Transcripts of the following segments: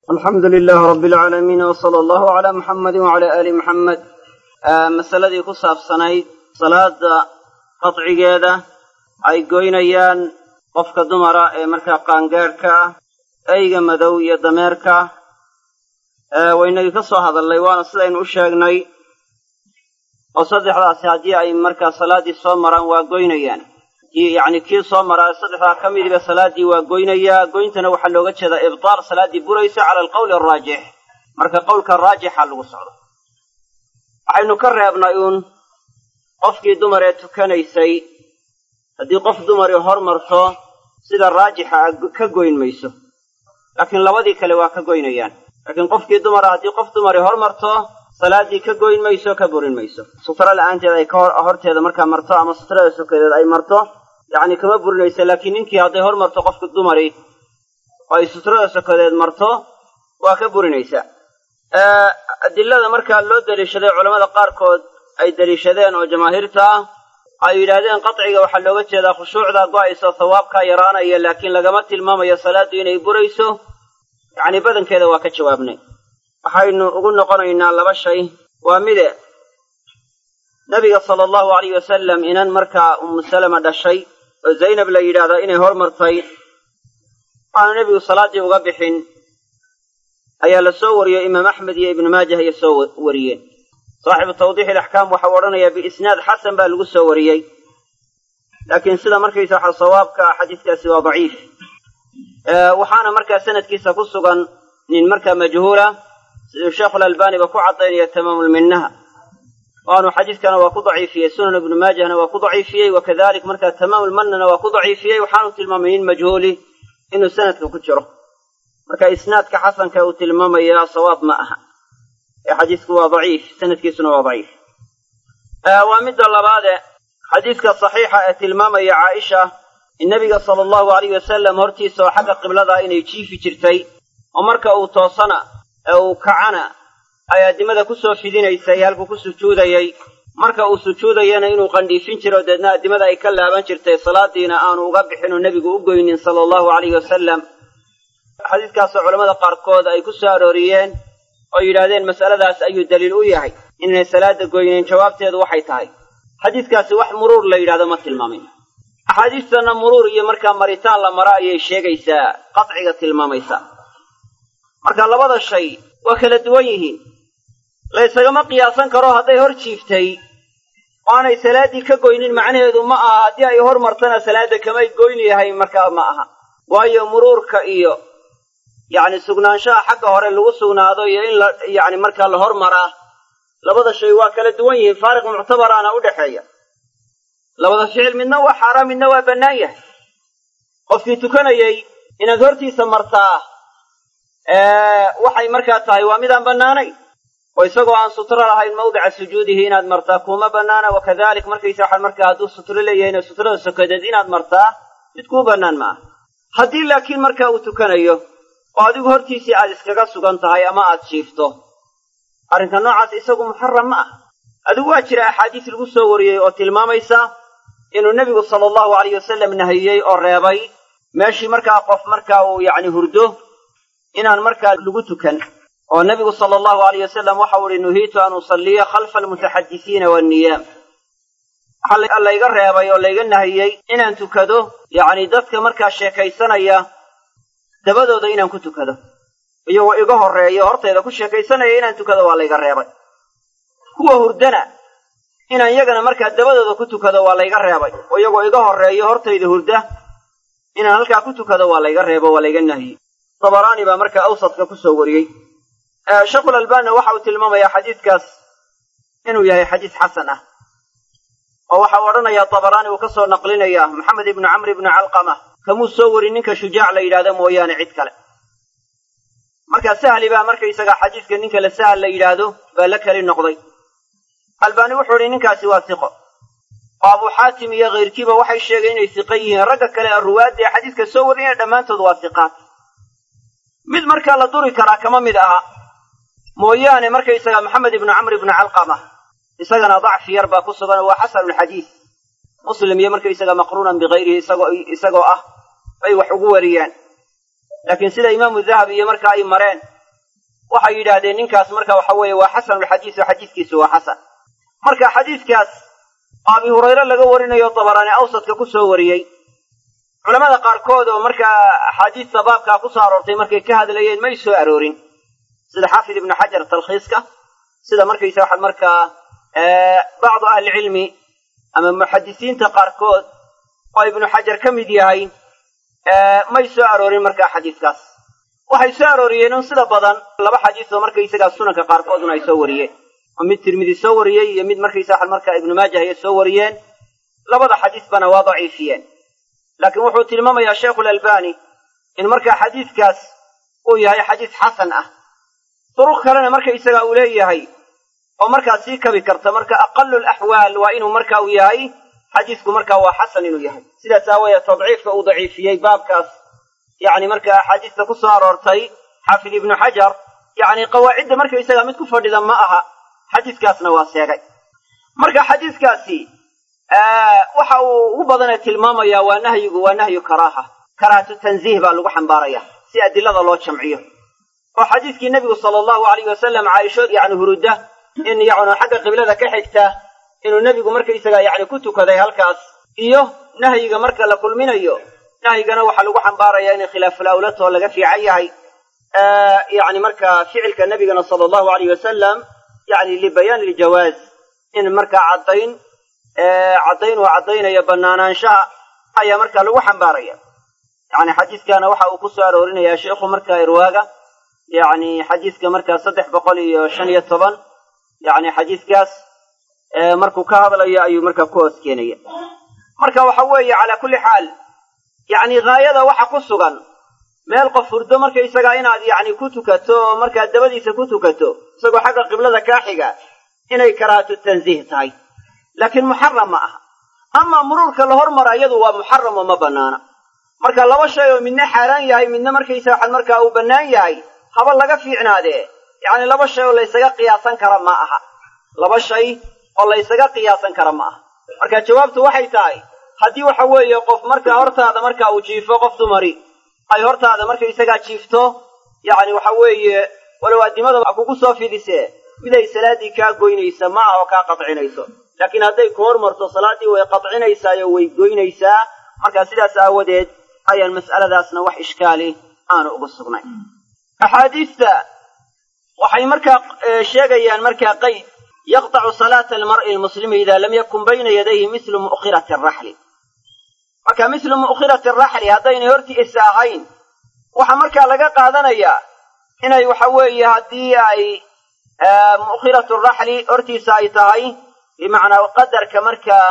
الحمد لله رب العالمين وصلى الله على محمد وعلى آل محمد. مسألة كصاف صناي صلاة قطعية أي قوينيان قفك دمراء مركا قانقاركا أي مدوية دميركا وإنك كصوا هذا الليوان الصلاة أشاقني وصدح راسي أي مركا صلاة صومرا وقوينيان يعني كي صومرا صدح كمي بصلاة وقوينيا قوينتنا وحلوغة شذا إبطار صلاة بريسة على القول الراجح مركا قولك الراجح على الوصول waxay nu ka reebnay qofkii dumareetu kanaysay hadii qof dumar hormarto sida raajixa ka goyn mayso laakiin labadii kale waa ka goynayaan laakiin qofkii dumar hadii qof dumar hormarto salaadii ka goyn mayso ka burin mayso sutra la'aanteed ay ka horteeda marka marto ama sutrada sokeed ay marto yaani kama burinayso laakiin ninkii hadii hormarto qofka dumari ay sutrada sokeed marto waa ka burinaysa adillada marka loo daliishaday culimada qaarkood ay daliishadeen oo jamaahirta ay yiraahdeen qatciga waxa looga jeedaa khushuucda go'ayso thawaabka yaraanaya laakiin lagama tilmaamayo salaadu inay burayso yaani badankeeda waa ka jawaabnay waxaynu ugu noqonaynaa laba shay waa mid nabiga sallallahu alayhi wasallam inan marka salama dhashay oo zaynab la yiraahdo inay hormartay aanu nabigu salaadii uga bixin ayaa la soo wariyay imaam ahmed iyo ibn maajah iyo soo wariyeen saaxiib tawdiih al-ahkam waxa waranaya bi isnaad hasan baa lagu soo wariyay laakiin sida markaysa sawaabka xadiiskaasi waa dhaif waxaana markaa sanadkiisa ku sugan nin markaa majhuula sida sheekh al-albani ba ku cadeynaya tamaamul minnaha waanu xadiiskana waa ku dhaifiyay sunan ibn maajahna waa ku dhaifiyay wakadalik markaa tamaamul mannana waa ku dhaifiyay waxaanu tilmaamay in majhuuli inuu sanadka ku jiro marka isnaadka xasanka uu tilmaamaya sawaab ma aha ee xadiisku waa dhaif sanadkiisuna waa dhaif waa mid labaad xadiiska saxiixa ee tilmaamaya Aisha in nabiga sallallahu alayhi wasallam hortiisa oo xagga qiblada inay jiifi jirtay oo marka uu toosana uu kacana ay adimada ku soo fidinaysay halku ku sujuudayay marka uu sujuudayana inuu qandhiifin jiro dadna adimada ay ka laaban jirtay salaadiina aanu uga bixin oo nabigu u goynin sallallahu alayhi wasallam xadiiskaas culimada qaarkood ay ku soo arooriyeen oo yiraahdeen mas'aladaas ayuu daliil u yahay inay salaada gooyeen jawaabteedu waxay tahay xadiiskaasi wax muruur la yiraahdo ma tilmaamin axaadiistana muruur iyo marka maritaan la mara ayay sheegaysaa qatciga tilmaamaysa marka labada shay waa kala duwan yihiin la isagama qiyaasan karo haday hor jiiftay aanay salaadii ka gooynin macnaheedu ma aha hadii ay hormartana salaada kama gooyn yahay marka ma aha waayo muruurka iyo يعني سغنانشا حق hore lagu sugnaado iyo in yani marka la hormaraa labada shay waa kala duwan yihiin faariq mu'tabarana u dhaxeeya labada ficil midna waa xaraam midna waa banaaya qofkii tukanayay inaad hortiisa martaa waxay marka tahay waa midaan banaanay oo isagoo aan sutra lahayn mawdica sujuudihi inaad martaa kuma banaana wakadalik markaysa waxa marka haduu sutra leeyahay sutrada sokadeed inaad martaa mid ku banaan ma hadii laakiin marka uu tukanayo oo adigu hortiisii aad iskaga sugan tahay ama aad jiifto arrinka noocaas isagu muharram ma ah adigu waa jira axaadiis lagu soo wariyay oo tilmaamaysa inuu nabigu sallallahu alayhi wasallam nahiyay oo reebay meeshii markaa qof markaa uu yani hurdo inaan markaa lagu tukan oo nabigu sallallahu alayhi wasallam waxa uu nuhiitu an usalliya khalfa almutahaddisiina wan-niyaam alla iga reebay oo la iga nahiyay inaan tukado yani dadka markaa sheekaysanaya dabadooda inaan ku tukado iyagoo iga horeeyo horteeda ku sheekaysanaya inaan tukado waa la iga reebay kuwa hurdana inaan iyagana markaa dabadooda ku tukado waa la iga reebay oo iyagoo iga horeeyo horteeda hurda inaan halkaa ku tukado waa la iga reebo waa la iga nahiyay Tabarani baa markaa awsadka ku soo wariyay Sheekh al-Albani waxa uu tilmaamayaa xadiiskaas inuu yahay xadiis xasan ah oo waxa uu oranayaa Tabarani uu ka soo naqlinaya Muhammad ibn Amr ibn Alqama kamu soo warin ninka shujaac la yiraahdo mooyaane cid kale marka sahli baa marka isaga xadiiska ninka la sahal la yiraahdo baa la kali noqday albani wuxuu yiri ninkaasi waa thiqo Abu Hatim iyo qeyrkiiba waxay sheegeen inay thiqo yihiin ragga kale ruwaadda xadiiska soo wariyay dhamaantood waa thiqaat mid marka la duri kara kama mid aha mooyaane marka isaga Muhammad ibn Amr ibn Alqama isagana dacf yar baa ku sugan waa hasan al-hadith muslim iyo marka isaga maqruunan bighayrihi isagoo ah ay wax ugu wariyaan laakiin sida imaamu dhahabi iyo marka ay mareen waxay yidhaahdeen ninkaas marka waxa weeye waa xasanulxadiis oo xadiiskiisu waa xasan. marka xadiiskaas abi hurayre laga warinayo tabaraani awsadka ku soo wariyey, culamada qaarkood oo markaa axaadiista baabkaa ku soo aroortay markay ka hadlayeen may soo aroorin, sida xaafid ibnu xajar talkhiiska, sida markaysa waxaad markaa bacdu ahlicilmi ama muxadisiinta qaarkood oo ibnu xajar ka mid yahay may soo aroorin markaa xadiiskaas. waxay soo arooriyeen un sida badan laba xadiis oo markaysagaa sunanka qaarkooduna ay soo wariyeen, oo mid tirmidi soo wariyey iyo mid markaysa waxaad markaa ibnu maajah ay soo wariyeen. labada xadiisbana waa daciifiyeen, laakiin wuxuu tilmaamayaa sheikhulalbani in markaa xadiiskaas uu yahay xadiis xasan ah. duruq kalena markaysaga uu leeyahay oo markaa sii kabi karta, marka aqalul axwaal waa inuu marka uu yahay xadiisku markaa waa xasan inuu yahay. sidaas aawadeed tadciifka uu daciifiyey baabkaas yacni marka axaadiista ku soo aroortay xaafid ibnu xajar yacni qawaacidda markaysaga mid ku fadhida ma aha, xadiiskaasna waa sheegay. marka xadiiskaasi waxa uu ugu badanee tilmaamayaa waa nahyigu waa nahyu karaaha, karaahatu tanziih baa lagu xambaaraya si adilada loo jamciyo. oo xadiiskii nebigu sala allahu alayhi wasalam caaisho yacni hurudda in yacni xagga qiblada ka xigta inuu nebigu markaysaga yacni ku tukaday halkaas, iyo nahyiga marka la kulminayo, nahyigana waxaa lagu xambaarayaa inay khilaaful awlatoo laga fiican yahay yacni marka ficilka nebigana sala allahu alayhi wasalam yacni libayaan iljawaaz, in markaa caddayn uu caddaynaya bannaanaanshaha ayaa markaa lagu xambaaraya. yacni xadiiskana waxa uu ku soo aroorinayaa sheikhu markaa irwaaga yacni xadiiska markaa 315 yacni xadiiskaas markuu ka hadlayo ayuu markaa ku hoos keenaya. marka waxa weeye calaa kulli xaal yacni haayada waxa ku sugan meel qof hurdo markaysagaa inaad yacni ku tukato oo markaa dabadiisa ku tukato isagoo xagga qiblada kaa xiga inay karaahatu tanziih tahay, laakiin muxaram ma aha. amaa muruurka la hormara iyadu waa muxaram oo ma bannaana. marka laba shay oo midna xaaraan yahay midna markaysa waxaad markaa uu bannaan yahay haba laga fiicnaadee yacni laba shay oo laysaga qiyaasan kara ma aha, laba shay oo laysaga qiyaasan kara ma aha. marka jawaabtu waxay tahay haddii waxa weeye qof markaa hortaada markaa uu jiifo, qof dumari ay hortaada markaysagaa jiifto yacni waxa weeye walow addimada waa kugu soo fidisee miday salaaddii kaa goynaysa ma aha oo kaa qadcinayso, laakiin hadday ku hormarto salaaddii way qadcinaysaayo way goynaysaa. markaa sidaas aawadeed ayaan mas'aladaasna wax ishkaali aanu uga sugnayn. axaadiista waxay markaa sheegayaan markaa qayd yaqtacu salaata almar'i almuslimi idaa lam yakun bayna yadayhi mislu mu'khirati araxli. marka mislu mu'khirati araxli haddaynay hortiisa ahayn waxaa markaa laga qaadanayaa inay waxa weeye haddii ay mu'khiratu araxli hortiisa ay tahay bimacnaa qadarka markaa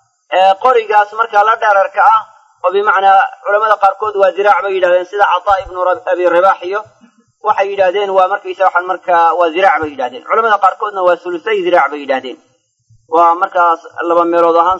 qorigaas markaa la dheerarka ah, oo bimacnaa culamada qaarkood waa diraac bay yidhahdeen sida cataa ibnu abi ribaax iyo waxay yidhahdeen waa markaysa waxaan markaa waa diraac bay yidhahdeen, culamada qaarkoodna waa sulusay diraac bay yidhahdeen, waa markaas 2 meelood ahaan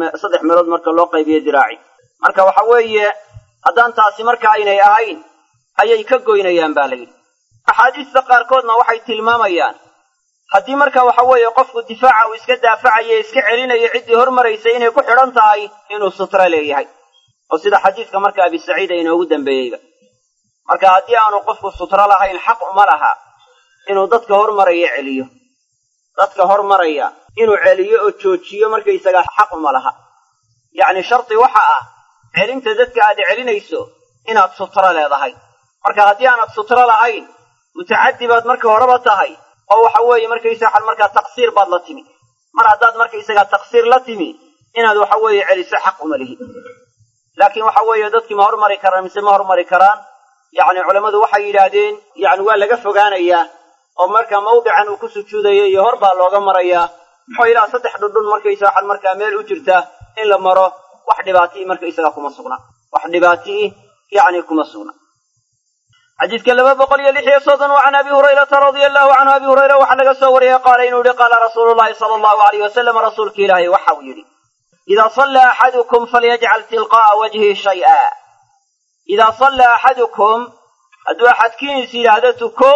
3 meelood marka loo qaybiyo diraaci. marka waxa weeye haddaan taasi marka aynay ahayn ayay ka goynayaan baa layidhi. axaadiista qaarkoodna waxay tilmaamayaan haddii marka waxa weeye qofku difaaca uu iska daafacayo iska celinayo ciddii hormaraysay inay ku xidhan tahay inuu sutro leeyahay, oo sida xadiiska marka abi saciid ay inoogu dambeeyeyba. marka haddii aanu qofku sutro lahayn xaq uma laha inuu dadka hormaraya celiyo, dadka hormaraya inuu celiyo oo joojiyo markaysagaa xaq uma laha. yacni shardi waxa ah celinta dadka aad celinayso inaad sutro leedahay. marka haddii aanad sutro lahayn mutacaddi baad marka horeba tahay oo waxa weeye markaysa waxaad markaa taqsiir baad la timi. mar haddaad markaysagaa taqsiir la timi inaad waxa weeye celiso xaq uma lihi. laakiin waxa weeye dadkii ma hormari karaan mise ma hormari karaan? yacni culammadu waxay yidhaahdeen yacni waa laga fogaanayaa oo marka mawdican uu ku sujuudayo iyo hor baa looga marayaa, oo ilaa 3 dhudhun markaysa waxaad markaa meel u jirta in la maro wax dhibaatii markaysagaa kuma sugna, wax dhibaatii yacni kuma sugna. xadiiska 236 وعن أبي هريرة رضي الله عنه أبي هريرة waxaa laga soo wariyay qaala inuu yihi qaala rasuulu llahi sala allahu alayh wasalam rasuulka ilaahay waxa uu yidhi idaa sallaa axadukum falyajcal tilqaa'a wajhihi shay'a. idaa sallaa axadukum hadduu axadkiin is yidhaahdo tuko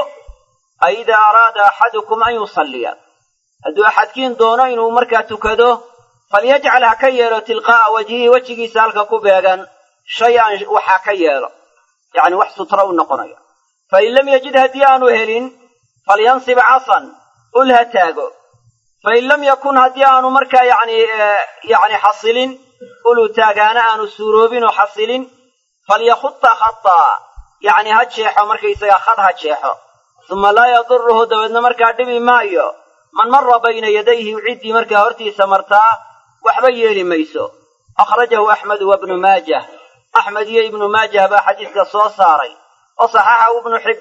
ay idaa araada axadukum an yusalliya hadduu axadkiin doono inuu markaa tukado falyajcal ha ka yeelo tilqaa'a wajhihi wejigiisa halka ku beegan shay-an waxaa ka yeelo yacni wax sutro u noqonaya. fain lam yajid haddii aanu helin falyansib casan ul ha taago fain lam yakun haddii aanu markaa yani xasilin ulu taagaana aanu suuroobin oo xasilin falyakhutta khataa yani ha jeexo markaysagaa khad ha jeexo uma laa yaduruhu dabeedna markaa dhibi maayo man mara bayna yadayhi ciddii markaa hortiisa martaa waxba yeeli mayso akhrajahu axmedu wabnu maajah axmed iyo ibnu maajah baa xadiiska soo saaray wa saxaxahu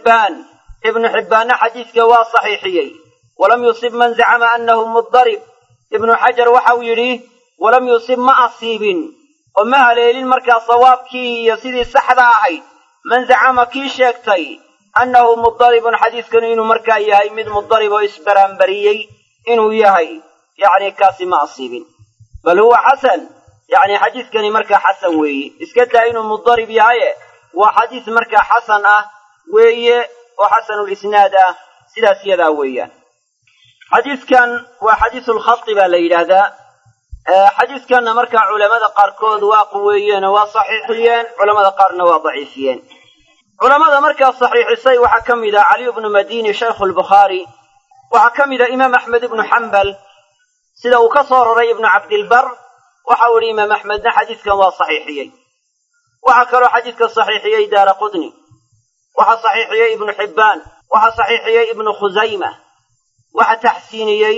ibnu xibbaanna xadiiska waa saxiixiyey walam yusib man zacama annahu mudarib ibnu xajar waxau yidhi walam yusib ma asiibin oo ma haleelin markaa sawaabkii iyo sidii saxda ahayd man zacama kii sheegtay annahu mudaribun xadiiskanu inuu markaa yahay mid mudarib oo isbaraanbariyey inuu yahay yacni kaasi ma asiibin bal huwa xasan yacni xadiiskani markaa xasan weeye iska daa inuu mudarib yahaye waa xadiis markaa xasan ah weeye oo xasanulisnaad ah sidaas yadaa weeyaan xadiiskan waa xadiisulkhati baa la yidhaahdaa xadiiskanna markaa culamada qaarkood waa quweeyeen oo waa saxiixiyeen culamada qaarna waa daciifiyeen culamada markaa saxiixisay waxaa ka mid ah caliy bnu madini shaykhu lbukhaari waxaa ka mid ah imaam axmed ibnu xambal sida uu ka soo roray ibnu cabdilbar waxau idhi imaam axmedna xadiiskan waa saxiixiyey waxaa kaloo xadiiska saxiixiyey daara qudni waxaa saxiixiyey ibnu xibbaan waxaa saxiixiyey ibnu khusayma waxaa taxsiiniyey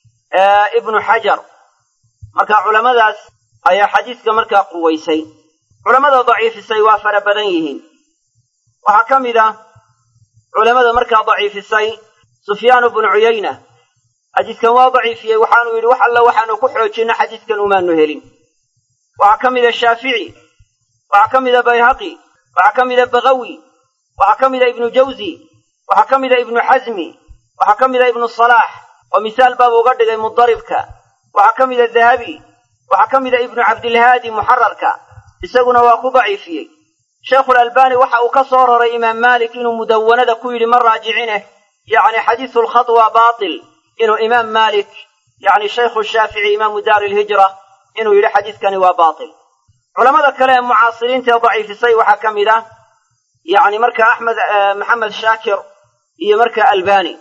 ibnu xajar marka culamadaas ayaa xadiiska markaa quwaysay culamada daciifisay waa fara badan yihiin waxaa ka mid ah culamada markaa daciifisay sufyaanu bnu cuyayna xadiiskan waa daciifiyey waxaanu yidhi wax alla waxaanu ku xoojinno xadiiskan umaanu helin waxaa ka mida shaafici waxaa ka mida bayhaqi waxaa ka mida bagawi waxaa ka mida ibnu jawzi waxaa ka mida ibnu xasmi waxaa ka mida ibnu salaax oo misaal baaba uga dhigay mudaribka waxaa ka mida dahabi waxaa ka mida ibnu cabdilhaadi muxararka isaguna waa ku daciifiyey sheikhulalbani waxa uu ka soo roray imaam maalik inuu mudawanada ku yidhi ma raajicineh yacni xadiisulkhad waa baatil inuu imaam maalik yacni shaykhu shaafici imaamu daari ilhijra inuu yidhi xadiiskani waa baatil culamada kale ee mucaasiriinta ee daciifisay waxaa ka mid ah yacni marka axmed maxamed shaakir iyo marka albani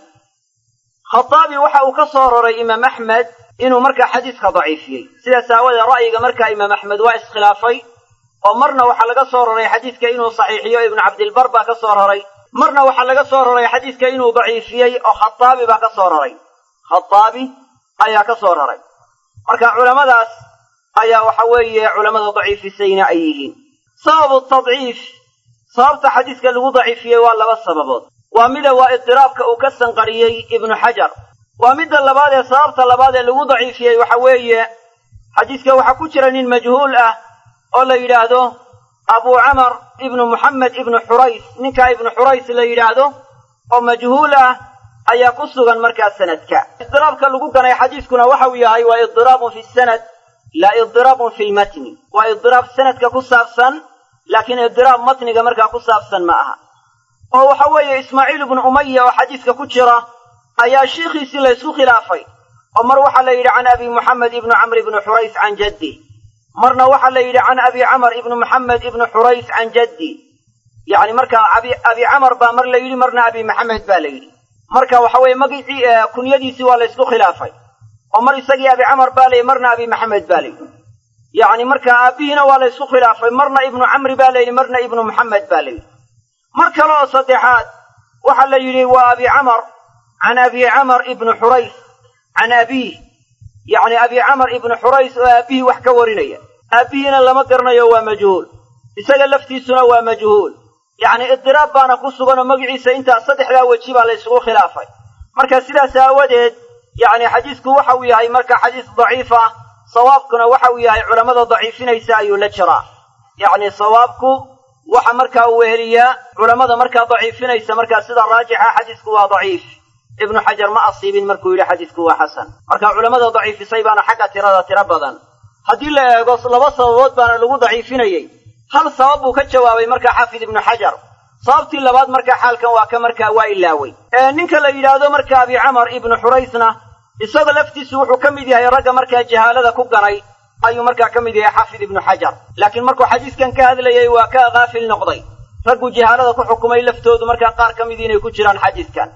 khataabi waxa uu ka soo roray imaam axmed inuu markaa xadiiska daciifiyey sidaas aawadee ra'yiga markaa imaam axmed waa iskhilaafay oo marna waxaa laga soo roray xadiiska inuu saxiixiyo ibnu cabdilbar baa ka soo roray marna waxaa laga soo roray xadiiska inuu daciifiyey oo khataabi baa ka soo roray khataabi ayaa ka soo roray marka culamadaas ayaa waxa weeye culamada daciifisayna ay yihiin sababu tadciif sababta xadiiska lagu daciifiyey waa laba sababood waa mida waa idiraabka uu ka sanqariyey ibnu xajar waa midda labaad ee sababta labaad ee lagu daciifiyey waxa weeye xadiiska waxaa ku jira nin majhuul ah oo la yidhaahdo abu camar ibnu muxamed ibnu xurays ninkaa ibnu xurays la yidhaahdo oo majhuul ah ayaa ku sugan markaa sanadka idiraabka lagu ganay xadiiskuna waxau yahay waa idiraabun fi sanad laa idiraabun fi lmatni waa idiraab sanadka ku saabsan laakiin idiraab matniga markaa ku saabsan ma aha oo waxa weeye ismaaciil ibnu umaya oo xadiiska ku jira ayaa shiikhiisii la ysku khilaafay oo mar waxaa la yidhi can abi muxamed ibnu camr ibnu xurays can jaddi marna waxaa la yidhi can abi camar ibnu muxamed ibnu xurays can jaddi yacni markaa abi camar baa mar la yidhi marna abi maxamed baa la yidhi marka waxa weeye magicii kunyadiisii waa la ysku khilaafay oo mar isagii abi camar baa la yidhi marna abi maxamed baa la yidhi yacni markaa aabbihiina waa la ysku khilaafay marna ibnu camri baa la yidhi marna ibnu muxamed baa la yidhi mar kale oo saddexaad waxaa la yidhi waa abi camar can abi camar ibnu xurays can abiih yacni abi camar ibnu xurays oo aabbihii wax ka warinaya aabbihiina lama garanayo waa majhuul isaga laftiisuna waa majhuul yacni idiraab baana ku sugan oo magaciisa intaas saddexdaa weji baa la ysugu khilaafay marka sidaas aawadeed yacni xadiisku waxa uu yahay marka xadiis daciif ah sawaabkuna waxa uu yahay culammada daciifinaysa ayuu la jiraa yacni sawaabku waxa markaa uu weheliyaa culammada markaa daciifinaysa markaa sida raajixa xadiisku waa daciif ibnu xajar ma asiibin markuu yidhi xadiisku waa xasan marka culammada daciifisay baana xagga tirada tiro badan haddii la eego laba sababood baana lagu daciifinayey hal sabab buu ka jawaabay markaa xaafid ibnu xajar sababtii labaad markaa xaalkan waa ka markaa waa ilaawey ninka la yidhaahdo marka abi camar ibnu xuraysna isaga laftiisu wuxuu ka mid yahay ragga markaa jahaalada ku ganay ayuu markaa ka mid yahay xaafid ibnu xajar laakiin markuu xadiiskan ka hadlayey waa ka kaafil noqday ragguu jahaalada ku xukumay laftoodu markaa qaar ka midii inay ku jiraan xadiiskan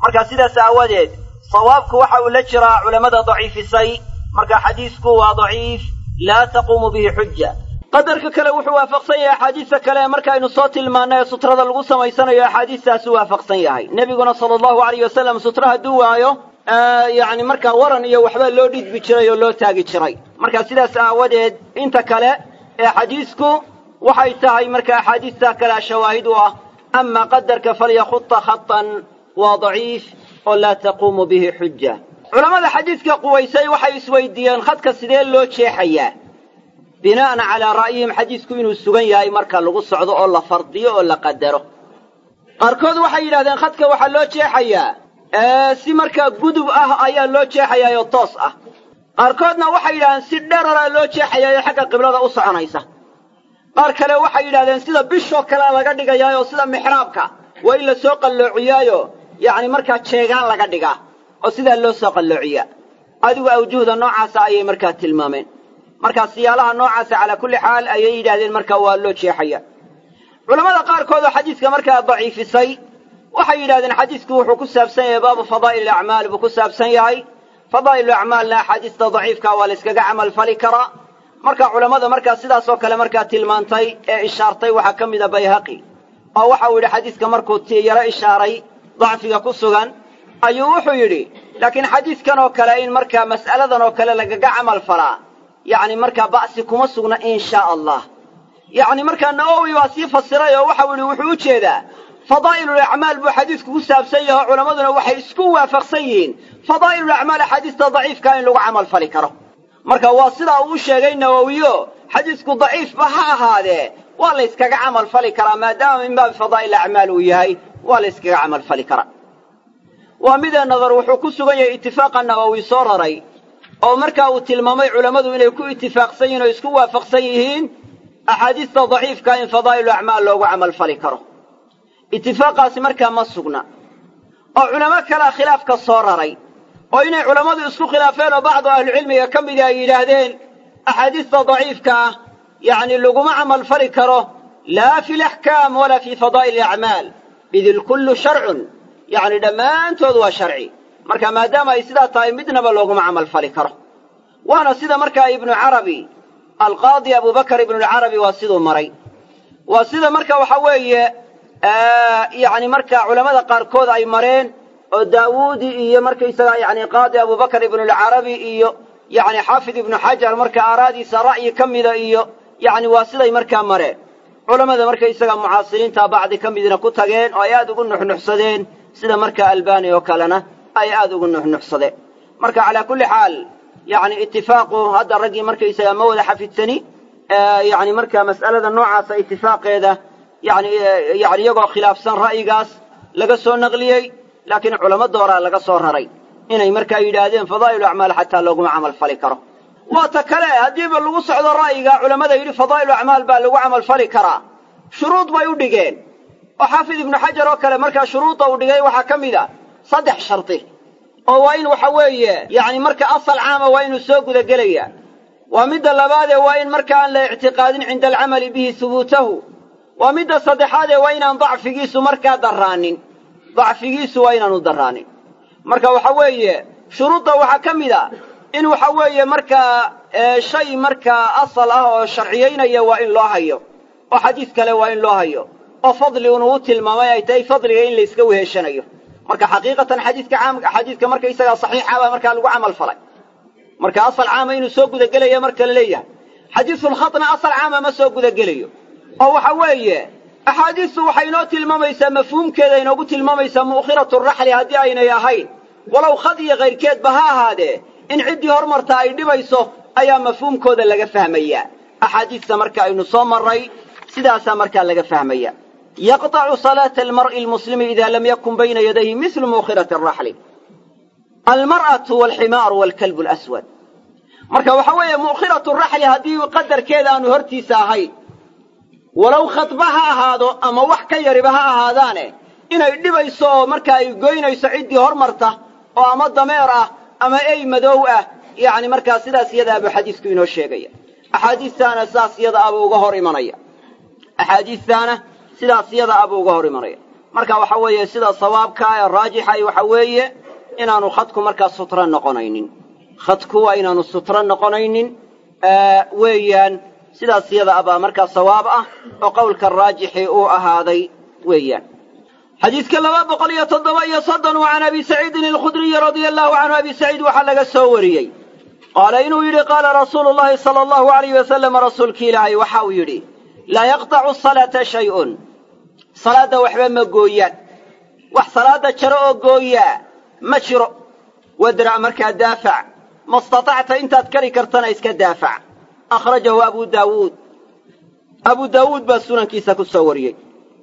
marka sidaas aawadeed sawaabku waxa uu la jiraa culamada daciifisay marka xadiisku waa daciif laa taquumu bihi xujja qadarka kale wuxuu waafaqsan yahay axaadiista kale markaynu soo tilmaannay sutrada lagu samaysanayo axaadiistaasi waafaqsan yahay nebiguna sala allahu alayh wasalam sutra hadduu waayo yacni markaa waran iyo waxbaa loo dhidbi jiray oo loo taagi jiray marka sidaas aawadeed inta kale ee xadiisku waxay tahay marka axaadiista kale shawaahid u ah ama qadarka falyakhutta khatan waa daciif oo laa taquumu bihi xujja culamada xadiidka quwaysay waxay isweydiiyeen khadka sidee loo jeexayaa bina'an calaa ra'yihim xadiisku inuu sugan yahay marka lagu socdo oo la fardiyo oo la qadaro qaarkood waxay yidhahdeen khadka waxaa loo jeexayaa si markaa gudub ah ayaa loo jeexayaa oo toos ah qaarkoodna waxay yidhahdeen si dherara loo jeexayaa oo xagga qiblada u soconaysa qaar kale waxay yidhahdeen sida bishoo kale laga dhigayaa oo sida mixraabka waa in la soo qalloociyaayo yacni markaa jeegaan laga dhigaa oo sidaa loo soo qalloociyaa adigu awjuhda noocaasa ayay markaa tilmaameen markaa siyaalaha noocaasa calaa kulli xaal ayay yidhahdeen markaa waa loo jeexaya culammada qaarkood oo xadiiska markaa daciifisay waxay yidhahdeen xadiisku wuxuu ku saabsan yahay baabu fadaa'il alacmaal buu ku saabsan yahay fadaa'il acmaalna axaadiista daciifka waa la iskaga camal fali karaa marka culammada markaa sidaasoo kale markaa tilmaantay ee ishaartay waxaa ka mida bayhaqi oo waxa uu yidhi xadiiska markuu yaro ishaaray dacfiga ku sugan ayuu wuxuu yidhi laakiin xadiiskan oo kale in markaa mas'aladan oo kale lagaga camal falaa yacni markaa ba'si kuma sugna in shaa allah yacni markaa nawowi baa sii fasiray oo waxau yidhi wuxuu u jeedaa fadaa'ilulacmaal buu xadiisku ku saabsan yahay oo culammaduna waxay isku waafaqsan yihiin fadaa'ilulacmaal axaadiista daciifkaa in lagu camal fali karo marka waa sidaa uu sheegay nawowiyo xadiisku daciifba ha ahaadee waa la yskaga camal fali karaa maadaama min baabi fadaa'il acmaal uu yahay waa la yskaga camal fali karaa waa midee nadar wuxuu ku sugan yahay itifaaqa nawowi soo raray oo markaa uu tilmaamay culammadu inay ku itifaaqsan yihin oo isku waafaqsan yihiin axaadiista daciifka in fadaa'ilu acmaal loogu camal fali karo itifaaqaasi markaa ma sugna oo culamo kalea khilaafka soo raray oo inay culammadu isku khilaafeen oo bacdu ahlucilmiga ka mida ay yidhaahdeen axaadiista daciifka ah yacni laguma camal fali karo laa fi laxkaam walaa fii fadaa'il acmaal id ilkullu sharcun yacni dhammaantood waa sharci marka maadaama ay sidaa tahay midnaba looguma camal fali karo waana sida markaa ibnu carabi alqaadi abubakar ibnualcarabi waa siduu maray waa sida marka waxa weeye yacni markaa culammada qaarkood ay mareen oo daawuudi iyo markaysagaa yacni qaadi abubakar ibnualcarabi iyo yacni xaafid ibnu xajar marka aaraadiisa ra'yi ka mida iyo yacni waa siday markaa mareen culammada markaysaga mucaasiriinta bacdi ka midna ku tageen oo ay aad ugu nuxnuxsadeen sida markaa albani oo kalena ay aad ugu nuxnuxsadeen marka calaa kulli xaal yacni itifaaqu hadda raggii markaysaga ma wada xafidsani yacni markaa mas'alada noocaasa itifaaqeeda yani iyagoo khilaafsan ra'yigaas laga soo naqliyey laakiin culamo dooraa laga soo raray inay markaa yidhaahdeen fadaa'ilu acmaal xataa looguma camal fali karo waa ta kale haddiiba lagu socdo ra'yiga culammada yidhi fadaa'ilu acmaal baa lagu camal fali karaa shuruud bay u dhigeen oo xaafid ibnu xajar oo kale markaa shuruudda uu dhigay waxaa ka mid a 3 shardi oo waa in waxa weeye yacni marka asal caama waa inuu soo gudagelaya waa midda labaadee waa in marka aan la ictiqaadin cinda alcamali bihi hubuutahu waa midda saddexaadee waa inaan dacfigiisu markaa darraanin dacfigiisu waa inaanu darraanin marka waxa weeye shuruudda waxaa ka mid a in waxa weeye markaa shay markaa asal ah oo sharciyaynaya waa in loo hayo oo xadiis kale waa in loo hayo oo fadli unuu tilmaamay ay tahay fadliga in la iska weheshanayo marka xaqiiqatan xadiiska markaysagaa saxiixa baa markaa lagu camal falay marka asal caama inuu soo gudagelaya marka la leeyahay xadiisulkhatna asal caama ma soo gudagelayo oo waxa weeye axaadiistu waxay inoo tilmaamaysaa mafhuumkeeda inoogu tilmaamaysaa mu'khiratu raxli haddii aynay ahayn walow khad iyo kayrkeedba ha ahaadee in ciddii hormarta ay dhibayso ayaa mafhuumkooda laga fahmayaa axaadiista marka aynu soo marray sidaasaa markaa laga fahmaya yaqطacu salaata almar'i almuslimi ida lam yakun bayna yadayhi mislu mu'khirati araxli almar'atu walximaaru waalkalbu alaswad marka waxa weeye mu'khiratu raxli haddii qadarkeeda aanu hortiisa ahayn walow khadba ha ahaado ama wax ka yariba ha ahaadaane inay dhibayso oo marka ay goynayso ciddii hormarta oo ama dameer ah ama ey madow ah yacni markaa sidaas iyada abuu xadiisku inoo sheegaya axaadiistaana sidaas iyada abuu uga hor imanaya axaadiistaana sidaas iyada abuu uga hor imanaya marka waxa weeye sida sawaabka ee raajixa waxa weeye inaanu khadku markaa sutra noqonaynin khadku waa inaanu sutra noqonaynin weeyaan sidaas iyada abaa markaa sawaab ah oo qowlka raajixi uu ahaaday weeyaan xadiiska 237 وعن أبي سعيد الخدري رضي الله عنه أبي سعيد وحلق السوريي قال إنه يري قال رسول الله صلى الله عليه وسلم رسولك إلهي وحاو يري لا يقطع الصلاة شيء صلاة وحبا مقويا صلاة شرع قويا مشرع ودرع مركا دافع ما استطعت انت تكري كرتنا اسك دافع أخرجه أبو داود بسنن كيسا كالسوريي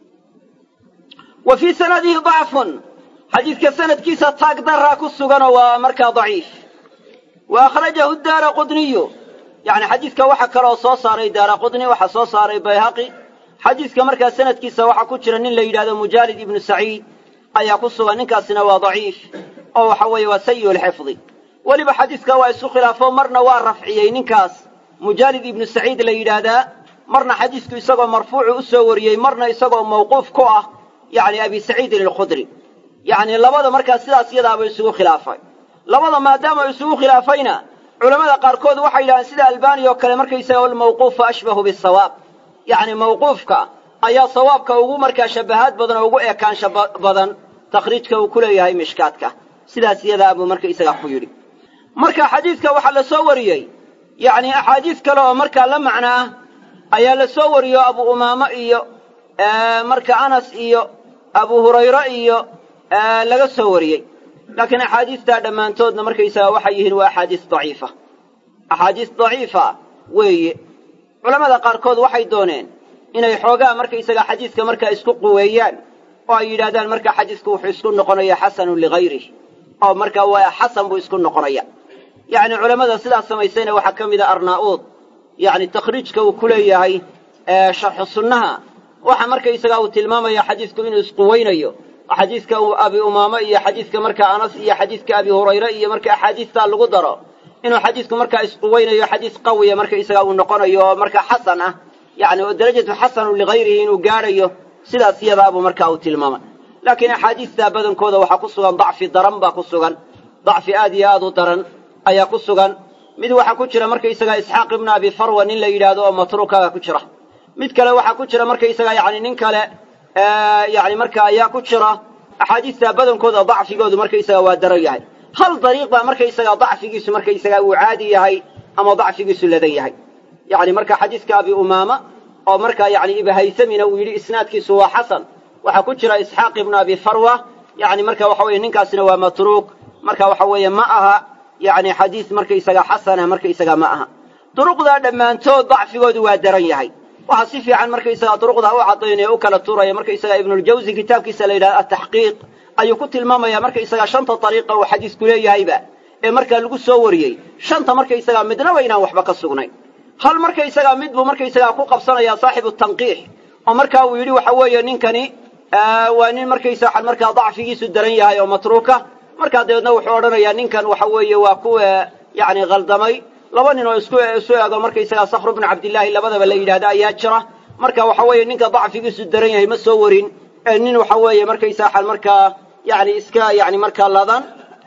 وفي سنده ضعف حديث كسند كيسا تقدر كالسغن ومركا ضعيف وأخرجه الدار قدني يعني حديث كوحا كرو صوصاري دار قدني وحا صوصاري بيهقي حديث كمركا سند كيسا وحا كتشرن اللي هذا مجالد ابن سعيد أي كالسغن نكا سنوا ضعيف أو حوي وسيء الحفظ ولبا حديث كوائسو خلافه مرنا والرفعيين نكاس مجالد ابن سعيد اللي هذا مرنا حديث كيسا مرفوع أسوريي مرنا يسا موقوف كوه يعني أبي سعيد الخدري يعني لبدا مركز سيداس يدا بيسوق خلافه لبدا ما دام يسوق خلافينا علماء قاركود waxay ilaa sida albani oo kale markaysa oo mawquuf ashbahu bisawab yani mawquufka ayaa sawabka ugu markaa shabahaad badan oo ugu eekaan badan takhriijka uu ku leeyahay mishkaadka sidaas iyada abu markaysa ku yiri marka xadiiska waxa la soo wariyay yani ahadiis kale oo markaa la macnaa ayaa la soo wariyo abu umaama iyo marka anas iyo abu hurayra iyo laga soo wariyay laakiin ahadiista dhamaantoodna markaysa waxay yihiin waa ahadiis daciifa weeye culimada qaarkood waxay dooneen inay xoogaa markaysa xadiiska marka isku quweeyaan oo ay yiraahdaan marka xadiisku wuxuu isku noqonayaa xasan li ghayrihi oo marka waa xasan buu isku noqonayaa yani culimada sidaas samaysayna waxa kamida arnaa'ud yani takhriijka uu ku leeyahay sharh sunnaha waxa markaysa uu tilmaamaya xadiisku inuu isku weynayo حديثك أبي أمامة إيا حديثك مركا أنس إيا حديثك أبي هريرة إيا مركا حديث تال قدرة إنه حديثك مركا إسقوين إيا حديث قوي مركا إسقاو النقرة إيا مركا حسنة يعني درجة حسن لغيره إنه قاريه سيدا سيدا أبو مركا أو تلماما لكن حديث بدن كودا وحقصوا ضعف درن باقصوا ضعف آدي آدو درن أيا قصوا مد وحكوشرا مركا إسقا إسحاق ابن أبي فروة نلا يلادو متروكا كوشرا مد كلا وحكوشرا مركا إسقا يعني ننكلا يعني مركا أيا كتشرة أحاديث بدن كذا ضعف جود مركا يسقى ودرجة هل طريق مركا يسقى ضعف جيس مركا يسقى وعادي هاي أما ضعف جيس الذي هاي يعني مركا حديث كأبي أمامة أو مركا يعني إبه هيثم ويلي إسناد كسوا حسن وحكتشرة إسحاق ابن أبي فروة يعني مركا وحوي ننكا سنوا متروك مركا وحوي معها يعني حديث مركا يسقى حسنة مركا يسقى معها طرق ذا لما أنتو ضعف جود ودرجة هاي وحصيفي عن مركز طرقها وعطيني أكل التورة يا مركز ابن الجوزي كتاب كيس إلى التحقيق أي كنت الماما يا مركز شنطة طريقة وحديث كلية هيبة مركز لقو سوري شنطة مركز مدنا وينا وحبك السجنين هل مركز مدبو مركز كو قبصنا يا صاحب التنقيح ومركز ويلي وحوي ننكني وان مركز حل مركز ضعف جيس الدرنية هاي ومتروكة مركز نوح ورنا يا ننكن وحوي وكو يعني غلدمي لبنان وسوء مركز صخر بن عبد الله لبدا بلا يرادا ayaa jira marka waxa weeye ninka dacfigiisu daran yahay ma soo warin nin waxa weeye markaysa xal marka yani iska yani marka ladan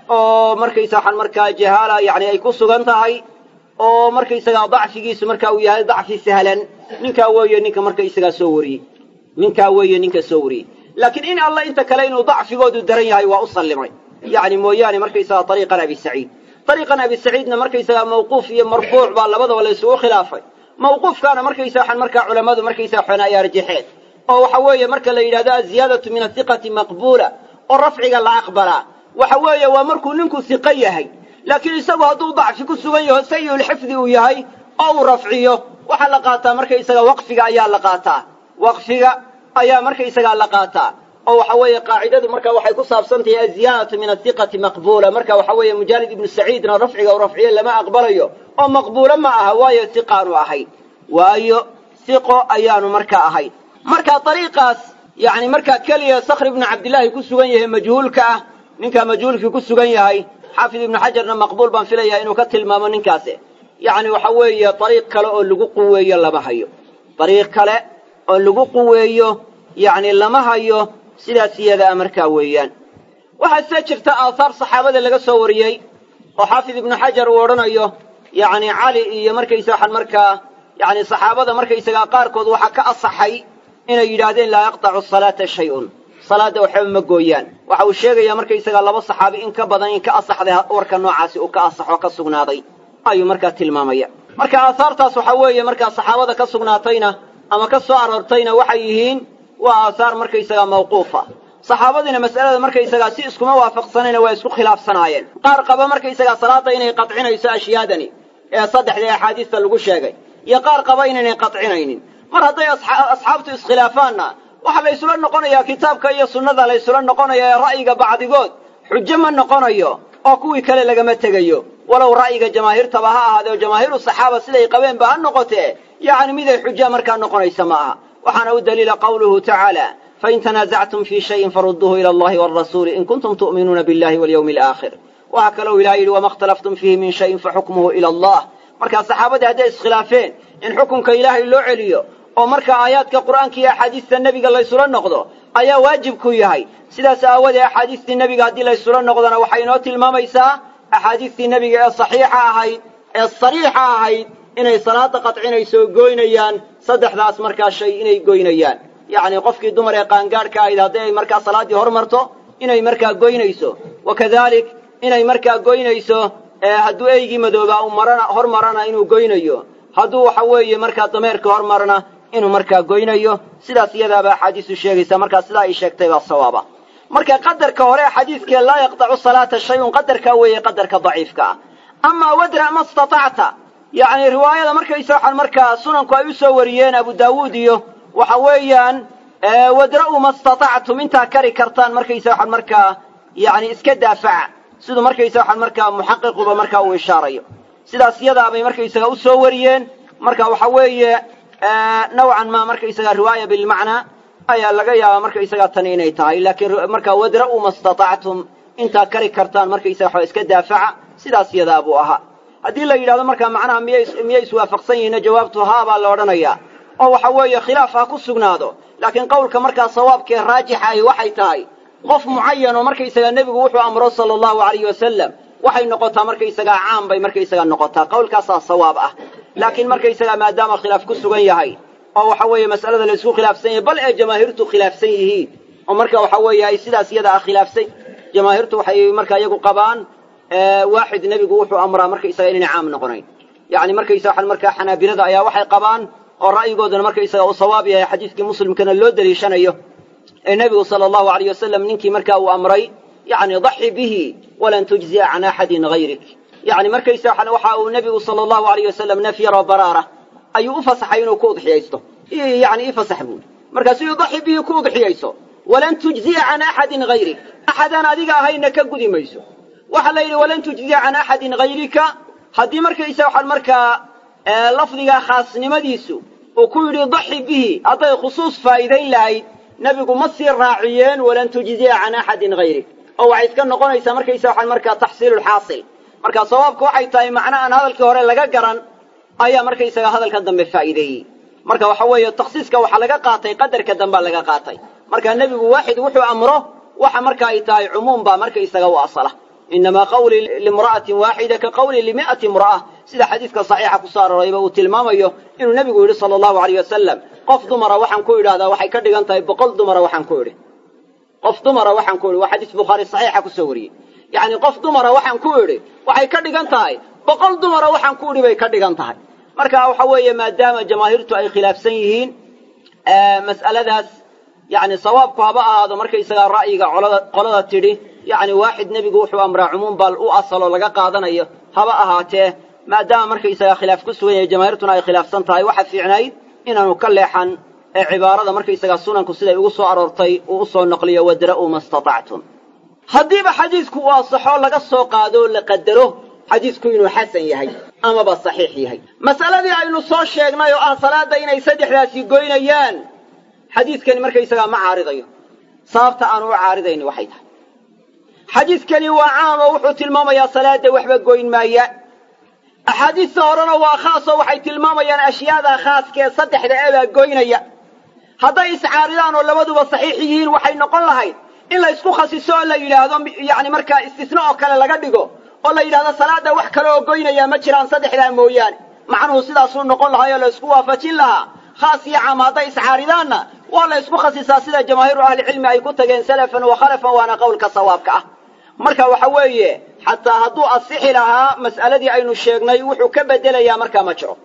oo markaysa xal marka jahala yani ay ku sugan tahay oo markaysa dacfigiisu marka uu yahay dacfi sahlan ninka weeye ninka markaysa soo wari ninka weeye ninka soo wari laakiin in Allah inta kale inuu dacfigoodu daran yahay waa u sallimay yani mooyaane markaysa طريقة أبي سعيد طريقا أبي سعيدنا مركيسا موقوف مرفوع باللبضة ولا يسوء خلافه موقوف كان مركيسا حن مركا علماء مركيسا حنا يرجحين أو حوية مركا ليلة زيادة من الثقة مقبولة والرفع قال أقبلا وحوية ومركو ننكو ثقية هي لكن يسوى هدو ضعف كسوية سيء الحفظ وياهي أو رفعيه وحلقاتا مركيسا وقفك أيا لقاتا وقفك أيا مركيسا لقاتا أو حوية قاعدة مركا وحي كصاب سنتي الزيادة من الثقة مقبولة مركا وحوية مجالد ابن سعيد رفعه ورفعيه لما أقبله أو مقبولة مع هواية ثقة وأهي وأي ثقة أيان مركا أهي مركا طريقة يعني مركا كلية صخر ابن عبد الله كسوغنيه مجهول كأه ننكا مجهول في كسوغنيه هاي حافظ ابن حجر مقبول بانفليه إنه كتل ماما ننكاسه يعني وحوية طريق كلا اللقو قوية لما هيو طريق كلا اللقو قوية يعني لما هيو sidaas iyadaa markaa weeyaan. waxaa sida jirta aahaar saxaabada laga soo wariyey oo xaafid ibnu xajar uu odhanayo yacni cali iyo markaysa waxaan markaa yacni saxaabada markaysagaa qaarkood waxaa ka asaxay inay yidhaahdeen laa yaqtacu salaata shay-un, salaadda waxba ma gooyaan. waxa uu sheegayaa markaysagaa laba saxaabi in ka badan in ka asaxday warka noocaasi uu ka asaxo ka sugnaaday ayuu markaa tilmaamaya. marka aahaartaas waxaa weeye markaa saxaabada ka sugnaatayna ama ka soo aroortayna waxay yihiin waa aahaar markaysagaa mawquufa. saxaabadiina mas'alada markaysagaa si iskuma waafaqsanayna waa isku khilaafsanaayeen. qaar qaba markaysagaa salaada inay qadcinayso ashyaadani ee saddexda axaadiista lagu sheegay, iyo qaar qaba inaynay qadcinaynin. mar hadday asxaabtu iskhilaafaanna waxaa la ysula noqonayaa kitaabka iyo sunnada la ysula noqonaya ee ra'yiga bacdigood xujo ma noqonayo oo kuwii kale lagama tegayo, walow ra'yiga jamaahiirtaba ha ahaadee oo jamaahiiru saxaaba siday qabeenba ha noqotee yacni miday xuja markaa noqonaysa ma aha. waxaana u daliila qawluhu tacaala fain tanaasactum fii shayin farudduuhu ila allahi waalrasuuli in kuntum tu'minuuna billahi walyawmi alaakhir. waxaa kalou ilaha yidhi wama ikhtalaftum fiihi min shayin faxukmuhu ila allah. markaa saxaabadii hadday iskhilaafeen in xukunka ilaahay loo celiyo oo markaa aayaadka qur'aanka iyo axaadiista nebiga laysula noqdo ayaa waajibku yahay. sidaas aawadee axaadiistii nebiga haddii laysula noqdona waxay inoo tilmaamaysaa axaadiistii nebiga ee saxiixa ahayd ee sariixa ahayd inay salaada qadcinayso oo goynayaan saddexdaas markaa shay inay goynayaan. yacni qofkii dumar ee qaangaadhka ahayd haddii ay markaa salaaddii hormarto inay markaa goynayso, wakadalik inay markaa goynayso hadduu eygii madoobaa uu hormarana inuu goynayo, hadduu waxa weeye markaa dameerka hormarna inuu markaa goynayo. sidaas iyadaaba axaadiistu sheegaysa. markaa sidaa ay sheegtay baa sawaaba. marka qadarka hore xadiidkee laa yaqtacu salaata shay-un qadarkaa weeye qadarka daciifka ah. amaa wadra ma istatacta yacni riwaayada markaysa waxaan markaa sunanku ay u soo wariyeen abu daawuud iyo waxa weeyaan wadra'u ma istatactum intaa kari kartaan markaysa waxaan markaa yacni iska daafaca, siduu markaysa waxaan markaa muxaqiquba markaa uu ishaarayo. sidaas iyadaabay markaysaga u soo wariyeen. marka waxa weeye nawcan ma markaysaga riwaaya bilmacnaa ayaa laga yaabaa markaysagaa tani inay tahay, laakiin markaa wadra'u ma istatactum intaa kari kartaan markaysaga waxa iska daafaca, sidaas iyadaa buu ahaa. haddii la yidhahdo markaa macnaha miyay iswaafaqsan yihiinna jawaabtu haa baa la odhanayaa oo waxa weeye khilaaf ha ku sugnaado. laakiin qowlka markaa sawaabkee raajixa ahi waxay tahay qof mucayan oo markaysagaa nebigu wuxuu amro sala allahu alayhi wasalam waxay noqotaa markaysagaa caam bay markaysagaa noqotaa. qowlkaasaa sawaab ah. laakiin markaysagaa maadaama khilaaf ku sugan yahay oo waxa weeye mas'alada la isku khilaafsan yahay bal ee jamaahiirtu khilaafsan yihiin oo marka waxa weeye ay sidaas iyada ah khilaafsan, jamaahiirtu waxay markaa iyagu qabaan waaxid nebigu wuxuu amraa markaysaga inayna caam noqonayn. yacni markaysa waxaan markaa xanaabilada ayaa waxay qabaan oo ra'yigoodana markaysaga uu sawaab yahay xadiiskii muslimkana loo daliishanayo ee nebigu sala allahu alayh wasalam ninkii markaa uu amray yacni daxi bihi walan tujziya can axadin hayrik. yacni markaysa waxa uu nebigu sala allahu alayh wasalam naf yaroo baraara ayuu u fasaxay inuu ku udxiyaysto. yacni ii fasax buuli. markaasuu yudaxi bihi ku udxiyayso walan tujziya can axadin hayrik, axadaan adiga ahayna ka gudi mayso. waxaa la yidhi walan tujziya can axadin hayrika haddii markaysa waxaan markaa lafdigaa khaasnimadiisu uu ku yidhi daxi bihi hadday khusuus faa'iidayn lahayd nebigu ma sii raaciyeen walan tujziya can axadin hayrik, oo waxay iska noqonaysaa markaysa waxaan markaa taxsiilulxaasil. marka sawaabku waxay tahay macna aan hadalkii hore laga garan ayaa markaysaga hadalkan dambe faa'iideeyey. marka waxa weeye takhsiiska waxaa laga qaatay qadarka dambaa laga qaatay. marka nebigu waaxid wuxuu amro waxa marka ay tahay cumuum baa markaysaga u asala. inamaa qawli limra'atin waaxida ka qawli limi'ati imra'a, sida xadiiska saxiixa ku soo arorayba uu tilmaamayo inuu nebigu yidhi sala allahu alayh wasalam qof dumara waxaan ku idhahdaa waxay ka dhigan tahay 100 dumara waxaan ku idhi. qof dumara waxaan ku idhi waa xadiis bukhaari saxiixa ku soo wariyey. yacni qof dumara waxaan ku idhi waxay ka dhigan tahay 100 dumara waxaan ku idhi bay ka dhigan tahay. marka waxa weeye maadaama jamaahiirtu ay khilaafsan yihiin mas'aladaas yacni sawaabku haba ahaado markaysagaa ra'yiga qolada tidhi yacni waaxid nebigu wuxuu amraa cumuum bal u asalo laga qaadanayo haba ahaatee maadaama markaysagaa khilaaf ku sugan yahay jamaahiirtuna ay khilaafsan tahay waxa fiicnayd inaanu ka leexan ee cibaarada markaysagaa sunanku siday ugu soo aroortay uu u soo naqliyo wadra'u ma istatactum. haddiiba xadiisku uu asaxo laga soo qaado la qadaro xadiisku inuu xasan yahay amaba saxiix yahay. mas'aladii aynu soo sheegnay oo ah salaada inay saddexdaasi goynayaan xadiiskani markaysagaa ma caaridayo. sababta aanu u caaridayni waxay tahay xadiiskani waa caam oo wuxuu tilmaamayaa salaada waxba goyn maaya. axaadiista horena waa khaas oo waxay tilmaamayaan ashyaada khaaskee saddexda eebaa goynaya. hadday iscaaridaan oo labaduba saxiix yihiin waxay noqon lahayd in la isku khasiso oo la yidhaahdo yacni markaa istisna oo kale laga dhigo oo la yidhahdo salaada wax kale oo goynaya ma jiraan saddexdaa mooyaane macnuhu sidaasuu noqon lahaayoo la isku waafajin lahaa khaas iyo caam hadday iscaaridaanna waa la isku khasisaa sida jamaahiiru ahlicilmi ay ku tageen salafan wa khalafan waana qowlka sawaabka ah marka waxa weeye xataa hadduu asixi lahaa mas'aladii aynu sheegnay wuxuu ka bedelayaa markaa ma jiro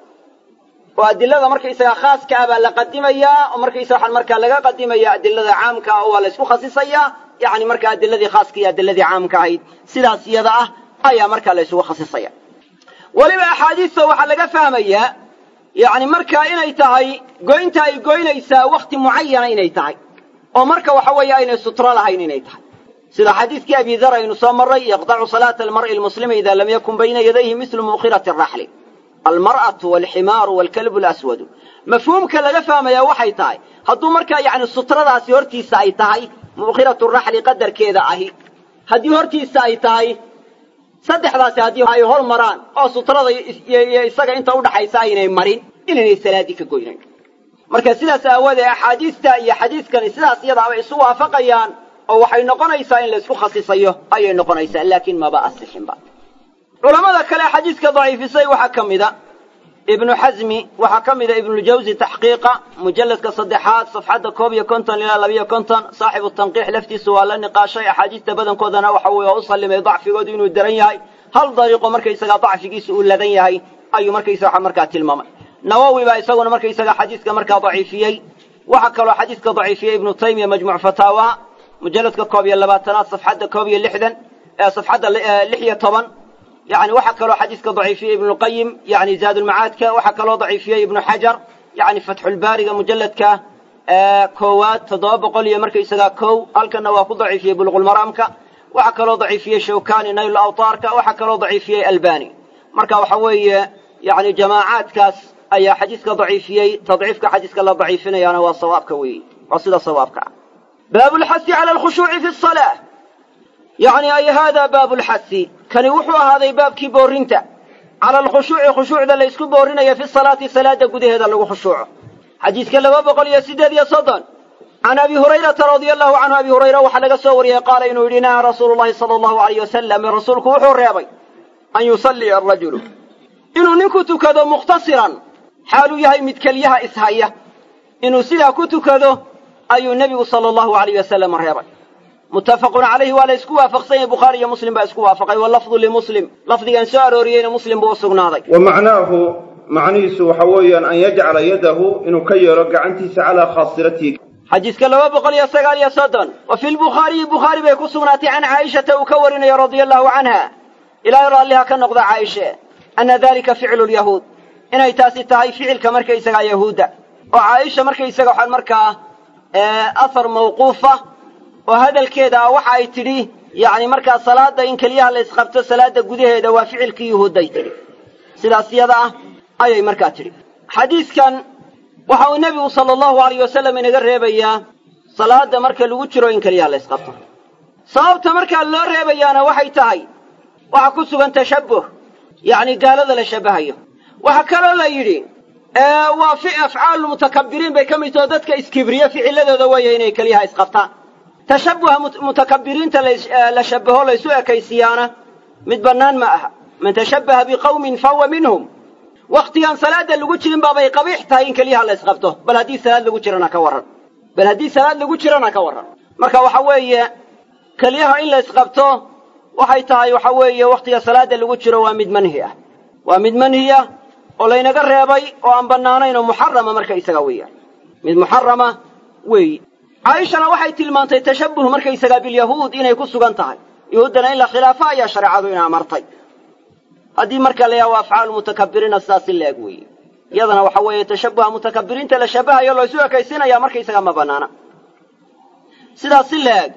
oo adilada markaysaga khaaska ah baa la qadimayaa oo markaysa waxaan markaa laga qadimaya adilada caamka ah oo waa la isku khasisayaa yacni markaa adiladii khaaska iyo adiladii caamka ahayd sidaas iyada ah ayaa markaa la isugu khasisaya weliba axaadiista waxaa laga fahmayaa yacni markaa inay tahay goynta ay goynaysaa wakhti mucayana inay tahay oo marka waxa weeye aynay sutro lahayn inay tahay sida xadiiskii abi dar aynu soo marray yaqdacu salaata almar'i almuslimi ida lam yakun bayna yadayhi mislu mukhirati araxli almar'atu waalximaaru waalkalbu alaswadu mafhuumka laga fahmayaa waxay tahay hadduu markaa yacni sutradaasi hortiisa ay tahay mukhiratu raxli qadarkeeda ahi haddii hortiisa ay tahay saddexdaasi haddii ay hor maraan oo sutrada iyo isaga inta udhaxaysa aynay marin inaynay salaadii ka goynayn marka sidaas aawoodee axaadiista iyo xadiiskani sidaas iyadaaba isu waafaqayaan oo waxay noqonaysaa in la isku khasisayo ayay noqonaysaa laakiin maba asixinba culamada kale xadiiska daciifisay waxaa ka mida ibnu xasmi waxaa ka mida ibnuljawsi taxqiiqa mujalladka 3 safxadda 51 ilaa 52 saaxibu tanqiix laftiisu waa la niqaashay axaadiista badankoodana waxa uu u sallimay dacfigoodu inuu daran yahay hal dariiqo markaysaga dacfigiisu uu ladan yahay ayuu markaysaga markaa tilmaamay nawawi baa isaguna markaysaga xadiiska markaa daciifiyey waxa kaloo xadiiska daciifiyey ibnu taymiya majmuuc fataawa mujalladka 22 safxadda 61 safxadda 16 يعني waxa kaloo xadiiska daciifiyey ibnu qayim yani zaad ulmacaadka waxa kaloo daciifiyey ibnu xajar yani fatxulbaariga mujalladka koowaad 700 iyo markaysaga kow halkana waa ku daciifiyey buluqulmaraamka waxa kaloo daciifiyey shawkani nayl awtaarka waxa kaloo daciifiyey albani marka waxa weeye yani jamaacaadkaas ayaa xadiiska daciifiyey tadciifka xadiiska la daciifinayaana waa sawaabka weeye waa sida sawaabka ah baabulxasi cala alkhushuuci fi الصalaة يعني أي هذا باب الحث كان يوحوا هذا باب كي بورينتا على الخشوع خشوع ذا ليسكو بورينا في الصلاة صلاة قد هذا اللي خشوع حديث كلا بقول يا سيدي يا صدن عن أبي هريرة رضي الله عنه أبي هريرة وحلق الصوري قال إنه لنا رسول الله صلى الله عليه وسلم الرسول كوحو الرياضي أن يصلي الرجل إنه نكتو كذا مختصرا حالو يهي متكليها إسهاية إنه سلا كتو كذا أي النبي صلى الله عليه وسلم الرياضي متفق عليه ولا اسكوا فقسين البخاري ومسلم باسكوا فقي واللفظ لمسلم لفظ ان ساروريين مسلم بوسغناday ومعناه معنيسو حويا ان يجعل يده انه كيرو غعنتيس على خاصرته حديث كلا بقول يا سغال يا صدن وفي البخاري بيكسوناتي عن عائشه وكورنا رضي الله عنها الى يرى لها كنقض عائشه ان ذلك فعل اليهود ان اي تاسي تاي فعل كمركي سغا يهودا وعائشه مركي سغا waxaan markaa اثر موقوفه وهذا الكيدا waxa ay tiri yaani marka salaada in kaliya la isqabto salaada gudaheeda waa ficilkii yahuuday tiri sidaas iyada ah ayay marka tiri xadiiskan waxa uu nabigu sallallahu alayhi wasallam inaga reebayaa salaada marka lagu jiro in kaliya la isqabto sababta marka loo reebayaana waxay tahay waxa ku sugan tashabbuh yaani gaalada la shabahayo waxa kale la yiri waa fi afcaal mutakabbiriin bay kamid oo dadka iskibriya ficiladooda way inay kaliya isqabtaan تشبه متكبرين لا شبهوا ليسوا كيسيانا متبنان معها من تشبه بقوم فهو منهم وقتيان صلاة اللي قلتشرين بابا قبيح تاين كليها الله يسقبته بل هدي صلاة اللي قلتشرنا كورا بل هدي صلاة اللي قلتشرنا كورا مركا وحوية كليها إلا يسقبته وحيتاي وحوية وقتيا صلاة اللي قلتشروا ومد منهية ولينا قريبي وأن بنانين محرمة مركا يسقوية من محرمة وي عائشة waxay tilmaantay tashabbuh markay isaga bil yahuud inay ku sugan tahay yahuudana in la khilaafa ayaa sharciadu ina amartay hadii marka la yaa afcaal mutakabbiriin asaas leeg weey yadana waxa weeye tashabbuh mutakabbiriinta la shabahayo loo soo ekaysinaya markay isaga ma banaana sidaas leeg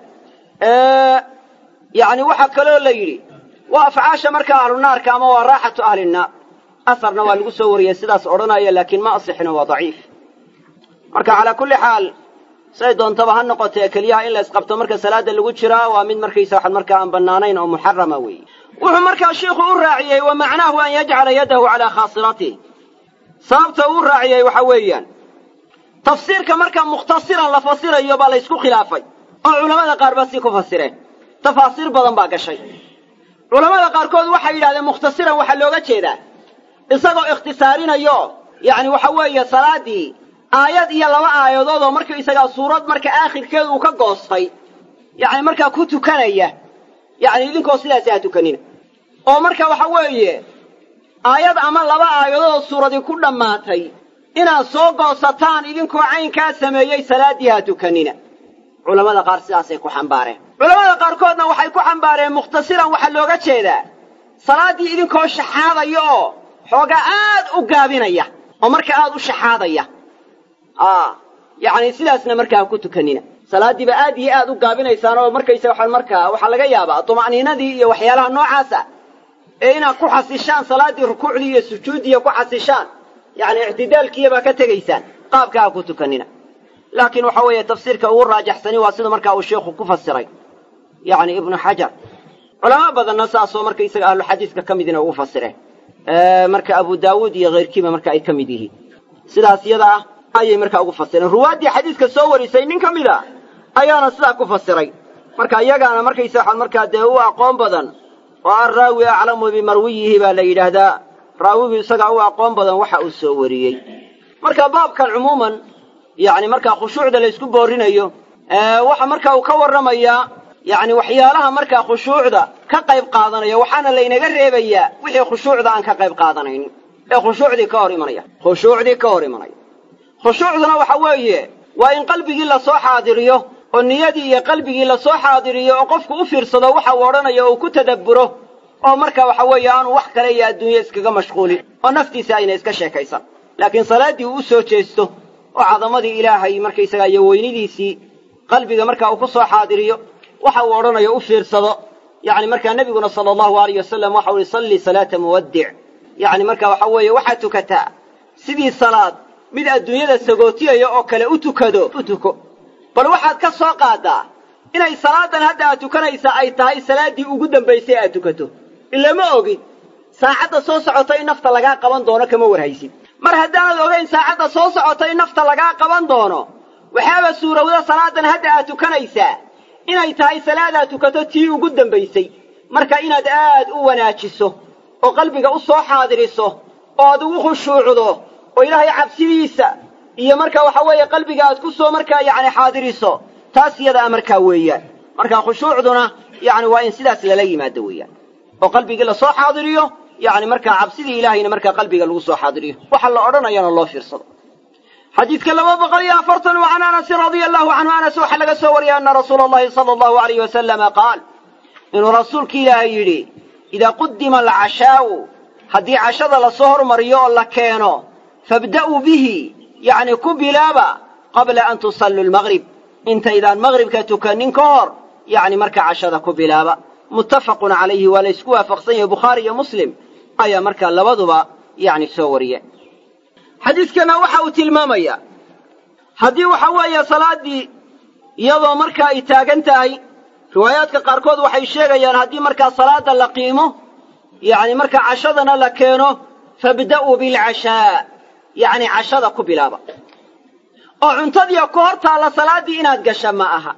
yaani waxa kale la yiri waa afcaasha marka ahlu naarka ama waa raaxatu ahli naar asarna waa lagu soo wariyay sidaas oranaya laakiin ma asixna waa dhaif marka ala kulli xaal سيدون طبعا نقطة كليها إلا اسقبت مركز صلاة اللي قلت شراء ومن مركز واحد مركز عن بنانين أو محرمة وي ومركز الشيخ الراعي ومعناه أن يجعل يده على خاصرته صابته الراعي وحويا tafsiirka marka mukhtasiran la fasirayo baa la isku khilaafay oo culamada qaar baa si ku fasireen tafaasiir badan baa gashay culamada qaarkood waxay yidhaahdeen mukhtasiran waxa looga jeedaa isagoo ikhtisaarinayo yani waxa weeye salaadii aayad iyo laba aayadood oo marka isaga suurad marka aakhirkeedu uu ka goostay yani marka ku tukanaya yani idinkoo sidaas ah tukanina oo marka waxa weeye aayad ama laba aayadood suuradii ku dhamaatay inaad soo goosataan idinkoo caynkaa sameeyey salaadii ha tukanina culamada qaar sidaasay ku xambaareen culamada qaarkoodna waxay ku xambaareen mukhtasiran waxa looga jeedaa salaadii idinkoo shaxaadaya oo xoogaa aad u gaabinaya oo marka aad u shaxaadaya yani sidaasna markaa ku tukanina salaadiiba aad iyo aad u gaabinaysaan oo markaysa waxaa laga yaabaa tuma'niinadii iyo waxyaalaha noocaasa ee inaad ku xasishaan salaadii rukuucdii iyo sujuuddii ku xasishaan yani ictidaalkiibaa ka tegaysaan qaabka ha ku tukanina laakiin waxa weeye tafsiirka ugu raajaxsani waa sida markaa uu sheekhu ku fasiray yani ibnu xajar culamo badanna saasoo markaysaga ahlu xadiiska ka midina ugu fasireen marka abu daawuud iyo keyrkiiba marka ay ka mid yihiin sidaas iyada ah ayay markaa ugu fasireen ruwaaddii xadiiska soo warisay nin ka mid a ayaana sidaa ku fasiray marka iyagaana markaysa markaa dee u aqoon badan oo arraawi aclamu bimarwiyihi baa la yidhaahdaa raawigu isagaa u aqoon badan waxa uu soo wariyey marka baabkan cumuuman yani markaa khushuucda la isku boorinayo waxa marka uu ka warramayaa yani waxyaalaha markaa khushuucda ka qayb qaadanaya waxaana laynaga reebayaa wixii khushuucda aan ka qayb qaadanaynin ee khushuucdii ka hor imanaya khushuucduna waxa weeye waa in qalbigii lasoo xaadiriyo oo niyadii iyo qalbigii lasoo xaadiriyo oo qofku u fiirsado waxa uu odhanayo oo ku tadabburo oo marka waxa weeye aanu wax kale iyo adduunye iskaga mashquulin oo naftiisa ayna iska sheekaysan laakiin salaaddii uu u soo jeesto oo cadamadii ilaahay markaysaga iyo weynidiisii qalbiga marka uu ku soo xaadiriyo waxa uu odhanayo u fiirsado yani markaa nebiguna sala allahu alayh wasalam waxau ihi salli salaata muwaddic yani marka waxa weeye waxaad tukataa sidii salaad mid adduunyada sagootiyaya oo kale u tuko bal waxaad ka soo qaadaa inay salaadan hadda aad tukanaysaa ay tahay salaaddii ugu dambaysay aad tukato ila ma ogid saacadda soo socota in nafta lagaa qaban doono kama warhaysid mar haddaanad ogayn saacadda soo socota in nafta lagaa qaban doono waxaaba suurowda salaadan hadda aad tukanaysaa inay tahay salaadaad tukato tii ugu dambaysay marka inaad aad u wanaajiso oo qalbiga u soo xaadiriso oo aad ugu khushuucdo oo ilaahay cabsidiisa iyo marka waxa weeye qalbiga aad ku soo markaa yani xaadiriso taas iyadaa markaa weeyaan markaa khushuucduna yani waa in sidaas lala yimaado weeyaan oo qalbigii lasoo xaadiriyo yani markaa cabsidii ilaahayna markaa qalbiga lagu soo xaadiriyo waxa la odhanayana loo fiirsado xadiidka 240 can anas radia allahu canhu anas waxaa laga soo wariyay ana rasuula allahi sala allahu alayh wasalama qaal inuu rasuulka ilaahay yidhi idaa qudima alcashaa'u haddii cashada lasoo hormariyo oo la keeno fabda'uu bihi yacni ku bilaaba qabla an tusalluu almaqrib intaydaan maqribka tukanin ka hor yacni marka cashada ku bilaaba muttafaqun calayhi waa la isku waafaqsan yahay bukhaari iyo muslim ayaa markaa labaduba yacni soo wariye xadiidkana waxa uu tilmaamayaa haddii waxa weeye salaaddii iyadoo markaa ay taagan tahay riwaayaadka qaarkood waxay sheegayaan haddii markaa salaada la qiimo yacni markaa cashadana la keeno fabda'uu bilcashaa yacni cashada ku bilaaba oo cuntadiiyo ka hor taalla salaaddii inaad gasha ma aha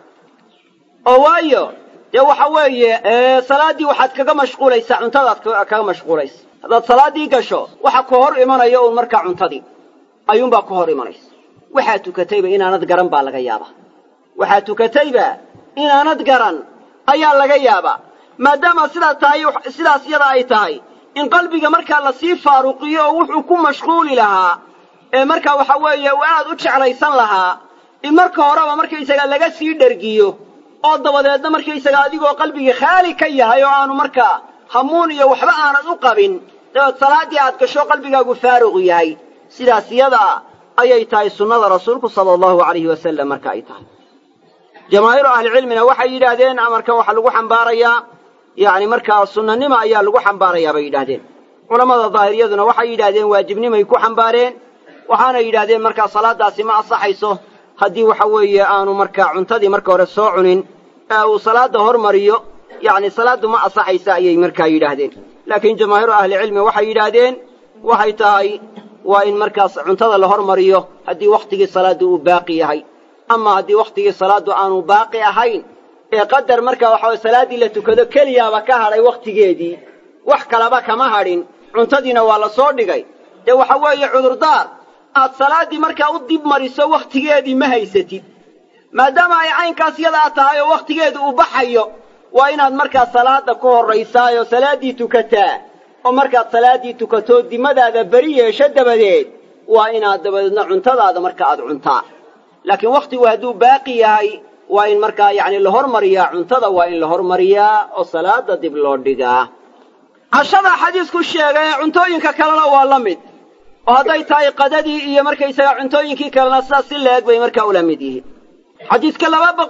oo waayo dee waxa weeye salaaddii waxaad kaga mashquulaysaa cuntadaad kaga mashquulaysa haddaad salaaddii gasho waxa ku hor imanaya uun markaa cuntadii ayuunbaa ku hor imanaysa waxaad tukatayba inaanad garan baa laga yaabaa waxaad tukatayba inaanad garan ayaa laga yaabaa maadaama sidaas iyada ay tahay in qalbiga markaa lasii faaruqiyo oo wuxuu ku mashquuli lahaa ee markaa waxa weeye uu aad u jeclaysan lahaa in marka horeba markaysaga laga sii dhergiyo oo dabadeedna markaysaga adigoo qalbigii khaali ka yahay oo aanu markaa hamuun iyo waxba aanad u qabin dabeed salaaddii aad gasho qalbigaagu faaruqu yahay sidaas iyadaa ayay tahay sunnada rasuulku sala allahu calayhi wasallam marka ay tahay jamaahiiru ahlicilmina waxay yidhaahdeen amarkan waxaa lagu xambaarayaa yacni markaa sunnanimo ayaa lagu xambaarayaa bay yidhaahdeen culammada daahiriyaduna waxay yidhaahdeen waajibnimay ku xambaareen waxaana yidhaahdeen markaa salaadaasi ma asaxayso haddii waxa weeye aanu markaa cuntadii marka hore soo cunin ee uu salaadda hormariyo yacni salaaddu ma asaxaysa ayay markaa yidhaahdeen laakiin jamaahiiru ahlicilmi waxay yidhaahdeen waxay tahay waa in markaas cuntada la hormariyo haddii wakhtigii salaaddu uu baaqi yahay ama haddii wakhtigii salaaddu aanu baaqi ahayn ee qadar markaa waxaa salaaddii la tukado keliyaaba ka hadhay wakhtigeedii wax kalaba kama hadhin cuntadiina waa la soo dhigay dee waxa weeye cudurdaar aad salaaddii markaa u dib mariso wakhtigeedii ma haysatid maadaama ay caynkaas yadaa tahay oo wakhtigeedu uu baxayo waa inaad markaa salaadda ku horraysaayoo salaaddii tukataa oo markaad salaaddii tukatoo dimadaada beri yeesho dabadeed waa inaad dabadeedna cuntadaada marka aad cuntaa laakiin wakhtigu hadduu baaqi yahay waa in markaa yacni la hormariyaa cuntada waa in la hormariyaa oo salaadda dib loo dhigaa cashadaa xadiisku sheegay ee cuntooyinka kalena waa la mid oo hadday tahay qadadii iyo markaysaga cuntooyinkii kalena sidaas si la-eg bay markaa ula mid yihiin xadiiska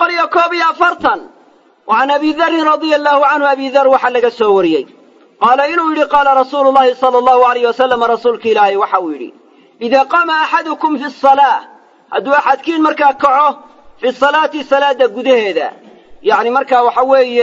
241 وعن أبي ذر رضي الله عنه أبي ذر وحلق السوريي قال إنه يلي قال رسول الله صلى الله عليه وسلم رسولك إلهي وحويلي إذا قام أحدكم في الصلاة هدو أحد كين مركا كعه في الصلاة صلاة قده يعني مركا وحوي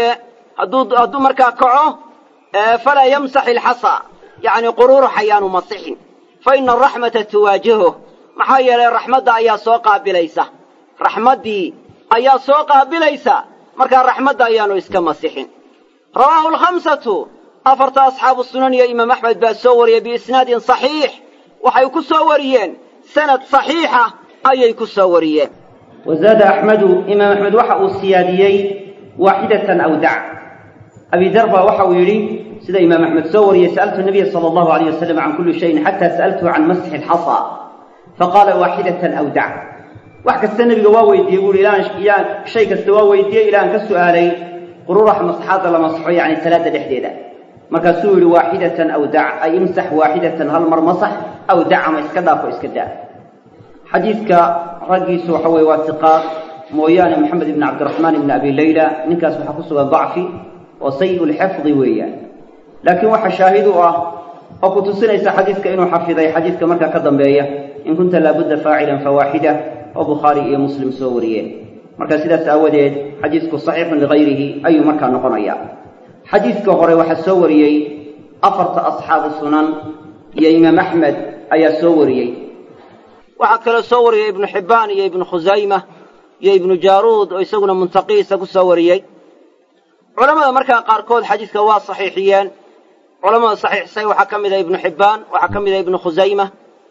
هدو مركا كعه فلا يمسح الحصى يعني قرور حيان مصح فإن الرحمة تواجهه محايا الرحمة أيا سوقها بليسة رحمة دي أيا سوقها بليسة markaa raxmadda ayaanu iska masixin rawaahu alkhamsatu afarta asxaabu sunan iyo imaam axmed baa soo wariyey biisnaadin saxiix waxay ku soo wariyeen sanad saxiixa ayay ku soo wariyeen wazaada axmedu imaam axmed waxa uu siyaadiyey waaxidatan aw dac abi dar baa waxa uu yidhi sida imaam axmed soo wariyey sa'altu nabiya sala allahu alayh wasalam can kulli shayin xataa sa'altuhu can masxi alxasa faqaala waaxidatan aw dac wax kasta nabiga waa weydiiyey buuri ilaan shay kasta waa weydiiyey ilaan ka su'aalay qururaha masaxaadda la masaxo yacni salaada dhexdeeda markaasuu yidhi waaxidatan aw dac ay imsax waaxidatan hal mar masax aw dac ama iska dhaafo iska daa xadiidka raggiisu waxa weeye waa siqaad mooyaane maxamed ibni cabdiraxmaan ibni abi layla ninkaas waxaa ku sugan dacfi oo sayi'ulxifdi weeyaan laakiin waxa shaahid u ah oo ku tusinaysa xadiidka inuu xafiday xadiidka markaa ka dambeeya in kunta laabudda faacilan fawaaxida oo bukhaari iyo muslim soo wariyeen marka sidaas aawadeed xadiisku saxiixun ligayrihi ayuu markaa noqonayaa xadiidka hore waxaa soo wariyey afarta asxaabu sunan iyo imaam axmed ayaa soo wariyey waxaa kaloo soo wariyey ibnu xibbaan iyo ibnu khusayma iyo ibnu jaaruud oo isaguna muntaqiisa ku soo wariyey culamada markaa qaarkood xadiidka waa saxiixiyeen culamada saxiixisay waxaa ka mid ah ibnu xibbaan waxaa ka mid ah ibnu khusayma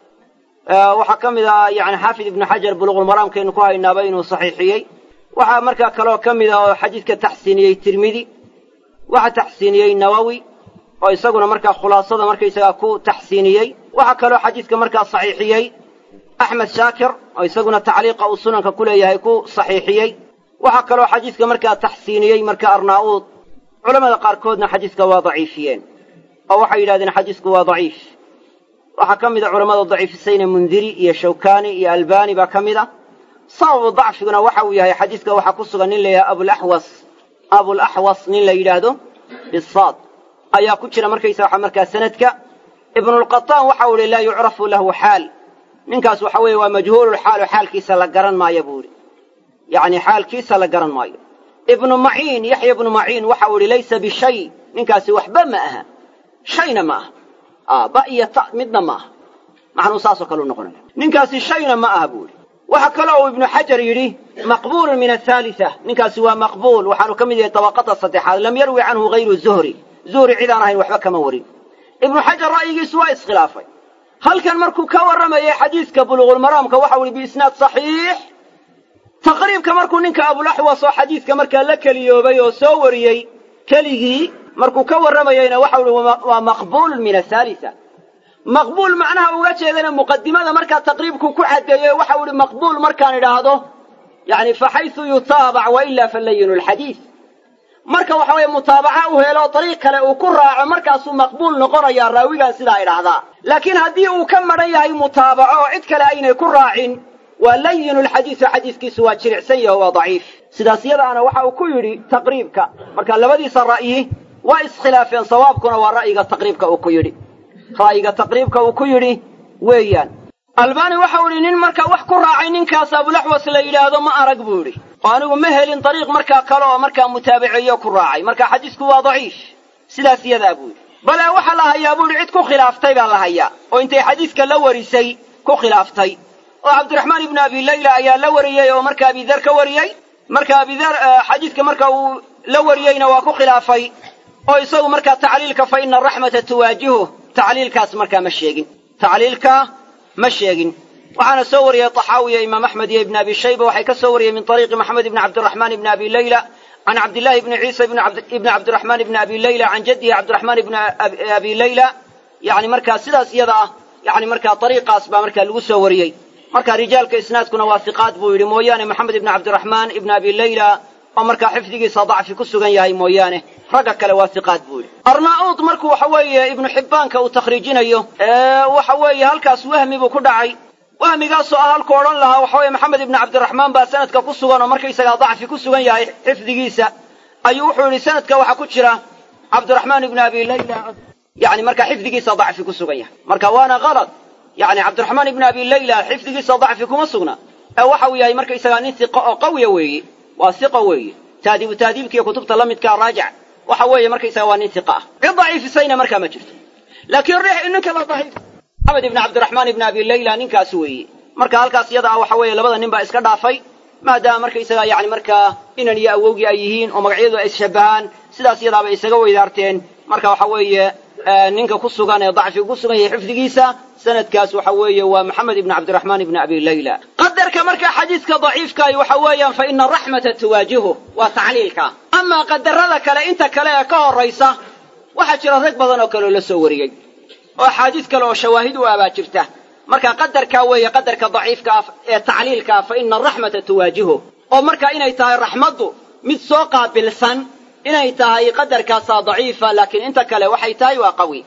waxaa ka mid ah yani xaafid ibnu xajar buluuqulmaraamkaynu ku haynaaba inuu saxiixiyey waxaa markaa kaloo ka mid ah oo xadiidka taxsiiniyey tirmidi waxaa taxsiiniyey nawowi oo isaguna markaa khulaasada markaysagaa ku taxsiiniyey waxaa kaloo xadiidka markaa saxiixiyey axmed shaakir oo isaguna tacliiqa uu sunanka ku leeyahay ku saxiixiyey waxaa kaloo xadiidka markaa taxsiiniyey marka arnaa'uud culamada qaarkoodna xadiidka waa daciifiyeen oo waxay yidhahdeen xadiisku waa daciif waxaa ka mid a culammada daciifisayna mundiri iyo shawkani iyo albani baa ka mid a sababu dacfiguna waxa uu yahay xadiiska waxaa ku sugan nin la yidhaha abulaxwas nin la yidhaahdo bisaad ayaa ku jira markaysa waxa markaa sanadka ibnulqataan waxa uu yihi laa yucrafu lahu xaal ninkaas waxa weeye waa majhuululxaal oo xaalkiisa la garan maayo buu idhi yacni xaalkiisa la garan maayo ibnu maciin yaxya ibnu maciin waxa uu yihi laysa bishay ninkaasi waxba ma aha shayna ma aha ba iyo ta midna ma aha macnuu saasoo kale u noqonaya ninkaasi shayna ma aha buu yidhi waxa kaloo uu ibnu xajar yidhi maqbuulun min athaalita ninkaasi waa maqbuul waxaanu ka mid yahay dabaqada saddexaad lam yarwi canhu hayru zuhri cid aan ahayn waxba kama warin ibnu xajar ra'yigiisu waa iskhilaafay halkan markuu ka warramayay xadiiska buluuqulmaraamka waxau ihi biisnaad saxiix taqriibka markuu ninka abulaxwas oo xadiiska markaa la keliyoobay oo soo wariyey keligii markuu ka warramayeyna waxau ihi waa maqbuulun min athaalita maqbuul macnaha uga jeedana muqadimada markaa taqriibku ku caddeeyey waxau ihi maqbuul markaan idhaahdo yani faxaysu yutaabac wailaa falayinu lxadiis marka waxa weeye mutaabaca u helo dariiq kale uu ku raaco markaasuu maqbuul noqonayaa raawigaa sidaa idhaahdaa laakiin haddii uu ka madhan yahay mutaabaco oo cid kale aynay ku raacin waa layinu lxadiisu xadiiskiisu waa jilicsan yaho waa daciif sidaas yadaana waxa uu ku yidhi taqriibka marka labadiisa ra'yi waa iskhilaafeen sawaabkuna waa ra'yiga taqriibka uu ku yidhi ra'yiga taqriibka uu ku yidhi weeyaan albani waxau idhi nin markaa wax ku raacay ninkaas abulaxwas la yidhaahdo ma arag buu idhi oo anigu ma helin dariiq markaa kale oo markaa mutaabaceeyo ku raacay marka xadiisku waa daciif sidaas yadaa buu yidhi bale waxa la hayaa buu cid ku khilaaftay baa la hayaa oo intay xadiiska la warisay ku khilaaftay oo Cabdiraxmaan ibn Abi Layla ayaa la wariyay oo markaa Abi Dhar ka wariyay markaa Abi Dhar xadiiska markaa uu la wariyayna waa ku khilaafay oo isagu markaa tacliilka fa inna rahmata tuwaajihu tacliilkaas markaa ma sheegin waxaana soo wariyay Tahawi Imam Ahmad iyo Ibn Abi Shayba waxay ka soo wariyay min tariiqi Muhammad ibn Abdurrahman ibn Abi Layla عن عبد الله بن عيسى بن عبد الرحمن بن أبي ليلى عن جده عبد الرحمن بن أبي ليلى يعني مركا سداس يدا يعني مركا طريقة أسباب مركا الوسوريي مركا رجال كإسناد كنا واثقات بويل مويانه محمد بن عبد الرحمن بن أبي ليلى ومركا حفظه صدع في كسوغان ياهي مويانه رجع كلا واثقات بويل أرناؤوط مركو وحوي ابن حبان كأو تخريجين أيه وحوي هالكاس وهمي بكدعي وهميgaas oo halka oran lahaa waxa weeye Maxamed ibn Abdurrahman baa sanadka ku sugan oo markay isaga dacfi ku sugan yahay xifdigiisa ayuu wuxuu yiri sanadka waxa ku jira Abdurrahman ibn Abi Layla yani marka xifdigiisa dacfi ku sugan yahay marka waana qalad yani Abdurrahman ibn Abi Layla xifdigiisa dacfi kuma sugna waxa uu yahay marka isaga nin thiqa oo qawiya weeye waa thiqa weeye taadiibkiisa kutubta lamidka raajic waxa weeye marka isaga waa nin thiqa daciifisayna marka ma jirto laakiin riix inka la daciif محمد بن عبد الرحمن بن أبي ليلى نينكاس weeye marka halkaas yada waxa weeye labada nin baa iska dhaafay maadaama marka isaga yaani marka inan iyo awowgi ay yihiin oo magacyadu ay shabahan sidaas yada bay isaga weydaarteen marka waxa weeye ninka ku sugan ee dacfi ku sugan yahay xifdigiisa sanadkaas waxa weeye waa Maxamed ibn Abd الرحمن ibn Abi Layla qadarka marka xadiiska daciifka ay waxa weeyaan fa inna rahmata tuwaajihu wa ta'liilka amma qadarada kale inta kale ka horeysa waxa jira rag badan oo kale la soo wariyay oo xadiis kale oo shawaahid u aba jirta marka qadarka weeye qadarka daciifka ee tacliilka fa inna rahmata tuwaajihu oo marka inay tahay rahmadu mid soo qaabilsan inay tahay qadarkaas daciifa laakiin inta kale waxay tahay waa qawi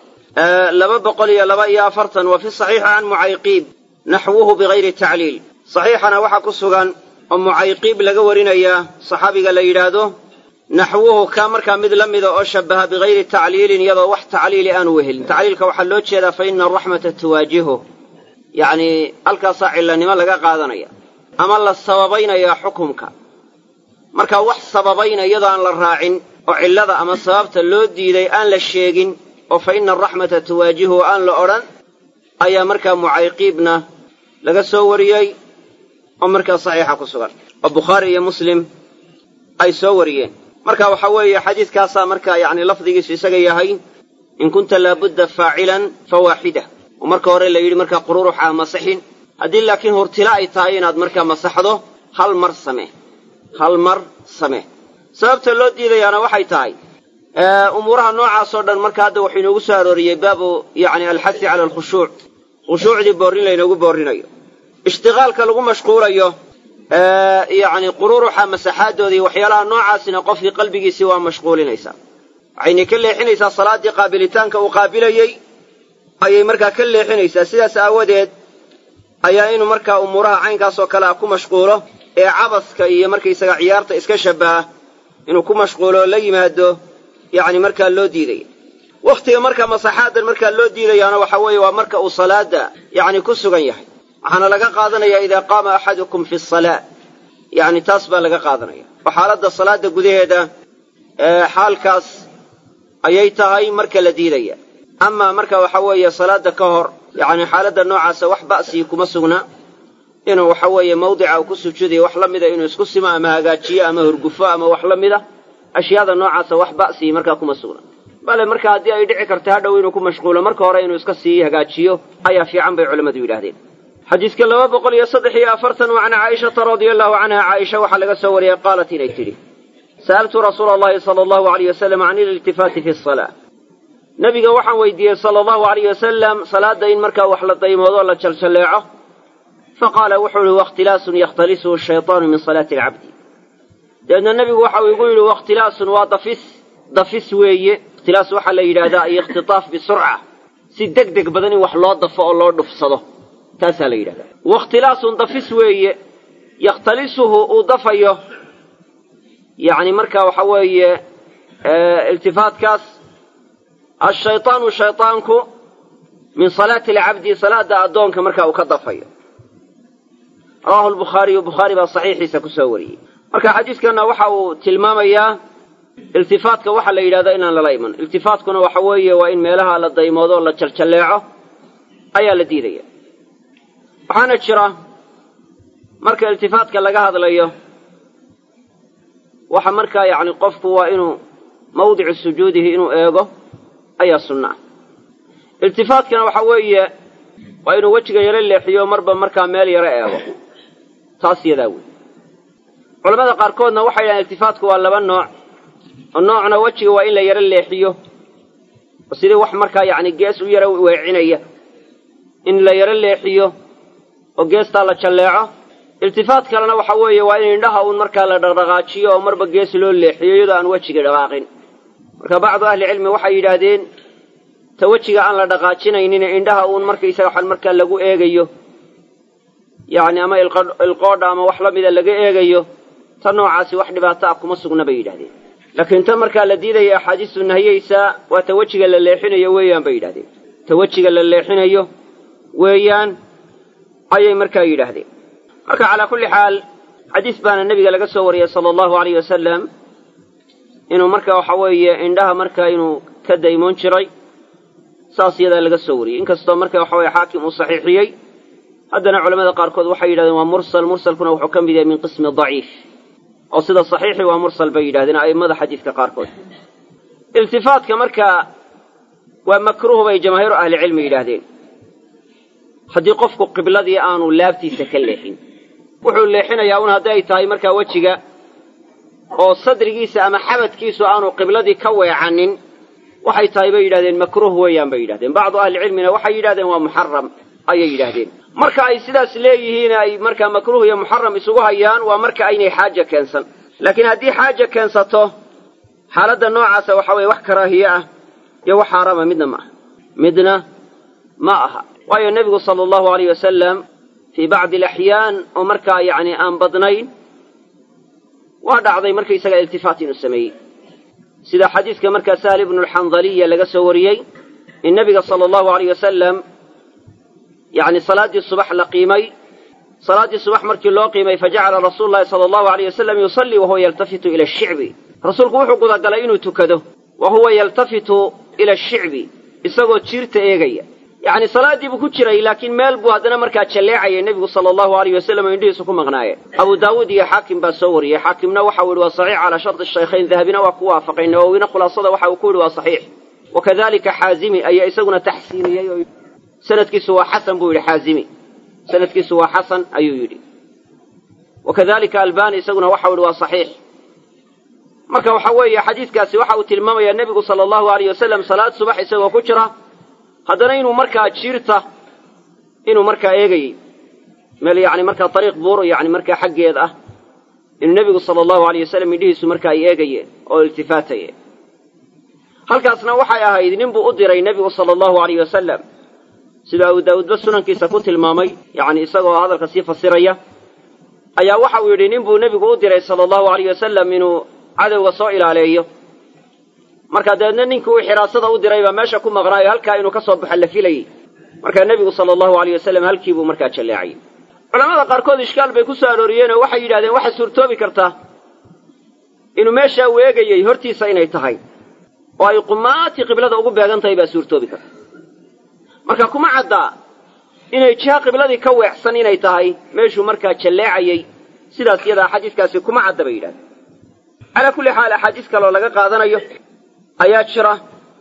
242 وفي الصحيح عن معيقيب نحوه بغير تعليل صحيحنا waxa ku sugan oo معيقيب laga warinaya saxaabiga la yiraahdo نحوه كامركا مد لميدا او شبه بغير تعليل يدا wax تعليل aan wehel تعليلka waxa loo jeedaa fa inna rahmata tuwaajihu yani alka saacilanima laga qaadanaya ama la sababaynaya xukunka marka wax sababayna yadaan la raacin oo cilada ama sababta loo diiday aan la sheegin oo fa inna rahmata tuwaajihu aan la oran ayaa marka mucayqibna laga soo wariyay oo marka saxiixa ku sugan oo Bukhari iyo Muslim ay soo wariyeen marka waxa weeye xadiiskaas marka yaani lafdigiisu isaga yahay in kunta la budda faa'ilan fawaahida marka hore la yiri marka qururuxa masaxin hadii laakiin hortila ay tahay inaad marka masaxdo hal mar samee sababta loo diidayana waxay tahay umuraha noocaas oo dhan marka hadda waxa inoogu soo arooriyay baabu yaani al-hasi ala al-khushu' khushuucdi boorin la inoogu boorinayo ishtiqaalka lagu mashquulayo يعني قروruxa masaxaadoodii waxyaalaha noocaasina qofkii qalbigiisa waa mashquulinaysa ayna ka leexinaysa salaadii qaabilitaanka uu qaabilayay ayay markaa ka leexinaysa sidaas aawadeed ayaa inuu markaa umuraha caynkaas oo kale ku mashquulo ee cabaska iyo markay isaga ciyaarta iska shabaha inuu ku mashquulo la yimaado yaani markaa loo diiday waqtiga markaa masaxaadan markaa loo diidayana waxa weeye waa marka uu salaada yaani ku sugan yahay waxaana laga qaadanaya ida qaama ahadukum fi as-salaa yani taas baa laga qaadanaya xaaladda salaada gudaheeda xaalkaas ayay tahay marka la diidaya ama marka waxa weeye salaada ka hor yani xaaladda noocaas wax baasi kuma sugna inuu waxa weeye mawdica uu ku sujuudiyo wax lamida inuu isku sima ama hagaajiyo ama hurgufo ama wax lamida ashyaada noocaas wax baasi marka kuma sugna bale marka hadii ay dhici karto hadhow inuu ku mashquulo marka hore inuu iska sii hagaajiyo ayaa fiican bay culimadu yiraahdeen حديث كلا بقول يصدح يا فرثا وعن عائشة رضي الله عنها عائشة وحلق سوريا قالت إليتري سألت رسول الله صلى الله عليه وسلم عن الالتفات في الصلاة نبي وحن ويدي صلى الله عليه وسلم صلاة دين مركا وحلت دين وضع شلشليعه فقال وحل واختلاس يختلسه الشيطان من صلاة العبد لأن النبي وحن يقول واختلاس ضفس وي اختلاس وحل إلى اختطاف بسرعة سيدك بدني وحلات ضفاء الله دفصده تاسا يرادا واختلاس ضفس ويه يختلسه وضفيه يعني marka waxa weeye التفات كاس الشيطان وشيطانكو من صلاة العبد صلاة أدونك marka uu ka dafayo رواه البخاري وبخاري بصحيح سكسوري marka xadiiskana waxa uu tilmaamayaa iltifaatka waxaa la yidhahdaa inaan lala iman. iltifaatkuna waxa weeye waa in meelaha la daymoodo o la jaljalleeco ayaa la diidaya. waxaana jira marka iltifaatka laga hadlayo waxa markaa yacni qofku waa inuu mawdicu sujuudihi inuu eego ayaa sunna ah. iltifaatkana waxa weeye waa inuu wejiga yaro leexiyo marba markaa meel yaro eego, taas yadaa wey. culamada qaarkoodna waxay yidhahdeen iltifaatku waa laba nooc, oo noocna wejiga waa in la yaro leexiyo oo sidii wax markaa yacni gees u yaro weecinaya in la yaro leexiyo oo geestaa la jalleeco. iltifaat kalena waxa weeye waa in indhaha uun markaa la dhaqdhaqaajiyo oo marba gees loo leexiyo iyadoo aan wejiga dhaqaaqin. marka bacdu ahlicilmi waxay yidhaahdeen ta wejiga aan la dhaqaajinaynin indhaha uun markaysaga waxaan markaa lagu eegayo yacni ama ilqoodha ama wax la mida laga eegayo, ta noocaasi wax dhibaato ah kuma sugna bay yidhahdeen. laakiin ta markaa la diidaya axaadiistu nahiyeysaa waa ta wejiga la leexinayo weeyaan bay yidhahdeen. ta wejiga la leexinayo weeyaan ayay markaa yidhaahdeen. marka calaa kulli xaal xadiis baana nebiga laga soo wariyey sala allahu alayh wasalam inuu marka waxa weeye indhaha markaa inuu ka daymoon jiray, saas iyadaa laga soo wariyey. inkastoo marka waxa weye xaakim uu saxiixiyey, haddana culamada qaarkood waxay yidhahdeen waa mursal. mursalkuna wuxuu ka mid yahay min qismi daciif, oo sida saxiixi waa mursal bay yidhahdeen a'immada xadiidka qaarkood. iltifaatka markaa waa makruuh bay jamaahiiru ahlicilmi yidhaahdeen haddii qofku qibladii aanu laabtiisa ka leexin. wuxuu leexinayaa un hadday ay tahay markaa wejiga oo sadrigiisa ama xabadkiisu aanu qibladii ka weecanin, waxay tahay bay yidhahdeen makruuh weeyaan bay yidhahdeen. bacdu ahlicilmina waxay yidhahdeen waa muxaram ayay yidhaahdeen. marka ay sidaas leeyihiin ay markaa makruuh iyo muxaram isugu hayaan waa marka aynay xaaja keensan. laakiin haddii xaaja keensato xaaladda noocaasa waxa weeye wax karaahiye ah iyo wax xaaraama midna ma aha. waayo nebigu sala allahu alayh wasalam fii bacdi alaxyaan oo markaa yacni aan badnayn waa dhacday markaysaga iltifaat inuu sameeyey, sida xadiiska markaa sahl ibnu alxandaliya laga soo wariyey in nebiga sala allahu alayh wasalam yacni salaaddii subax la qiimay. salaaddii subax markii loo qiimay fajacala rasuulu llahi sala allahu alayh wasalam yusallii wahuwa yaltafitu ila ashicbi. rasuulku wuxuu gudagalay inuu tukado wa huwa yaltafitu ila ashicbi, isagoo jiirta eegaya. yacni salaaddii buu ku jiray, laakiin meel buu haddana markaa jalleecayay nebigu sala allahu alayh wasalam oo indhihiisu ku maqnaayeen. abu daawuud iyo xaakim baa soo wariyey. xaakimna waxau yidhi waa saxiix calaa sharti shaykhayn, dahabina waa ku waafaqay. nawowina khulaasada waxa uu ku yidhi waa saxiix. wakadalika xaazimi ayaa isaguna taxsiiniyey oo sanadkiisu waa xasan buu yidhi. xaazimi sanadkiisu waa xasan ayuu yidhi. wakadalika albani isaguna waxau yidhi waa saxiix. marka waxa weeye xadiidkaasi waxa uu tilmaamayaa nebigu sala allahu alayh wasalam salaad subax isagoo ku jira haddana inuu markaa jiirta inuu markaa eegayey meel yacni markaa ariiq buur yacni markaa xaggeed ah, inuu nebigu sala allahu alayh wasalam indhihiisu marka ay eegayeen oo iltifaatayeen. halkaasna waxay ahayd nin buu u diray nebigu sala allahu alayh wasalam, sida abu daawuudba sunankiisa ku tilmaamay yacni isagoo hadalka sii fasiraya ayaa waxa uu yidhi nin buu nebigu u diray sala allahu alayh wasalam inuu cadowga soo ilaaleeyo. markaa dabeedna ninkii uu xiraasada u diray baa meesha ku maqnaayo halkaa inuu ka soo baxo la filayey. markaa nebigu sala allahu alayh wasalam halkii buu markaa jalleecayay. culamada qaarkood ishkaal bay ku soo arooriyeen oo waxay yidhahdeen waxaa suurtoobi kartaa inuu meeshaa uu eegayey hortiisa inay tahay oo ay qumaatii qiblada ugu beegan tahay baa suurtoobi karta. marka kuma caddaa inay jiha qibladii ka weexsan inay tahay meeshuu markaa jalleecayey. sidaas iyadaa xadiiskaasi kuma cadda bay yidhahdeen. calaa kulli xaal axaadiis kaloo laga qaadanayo ayaa jira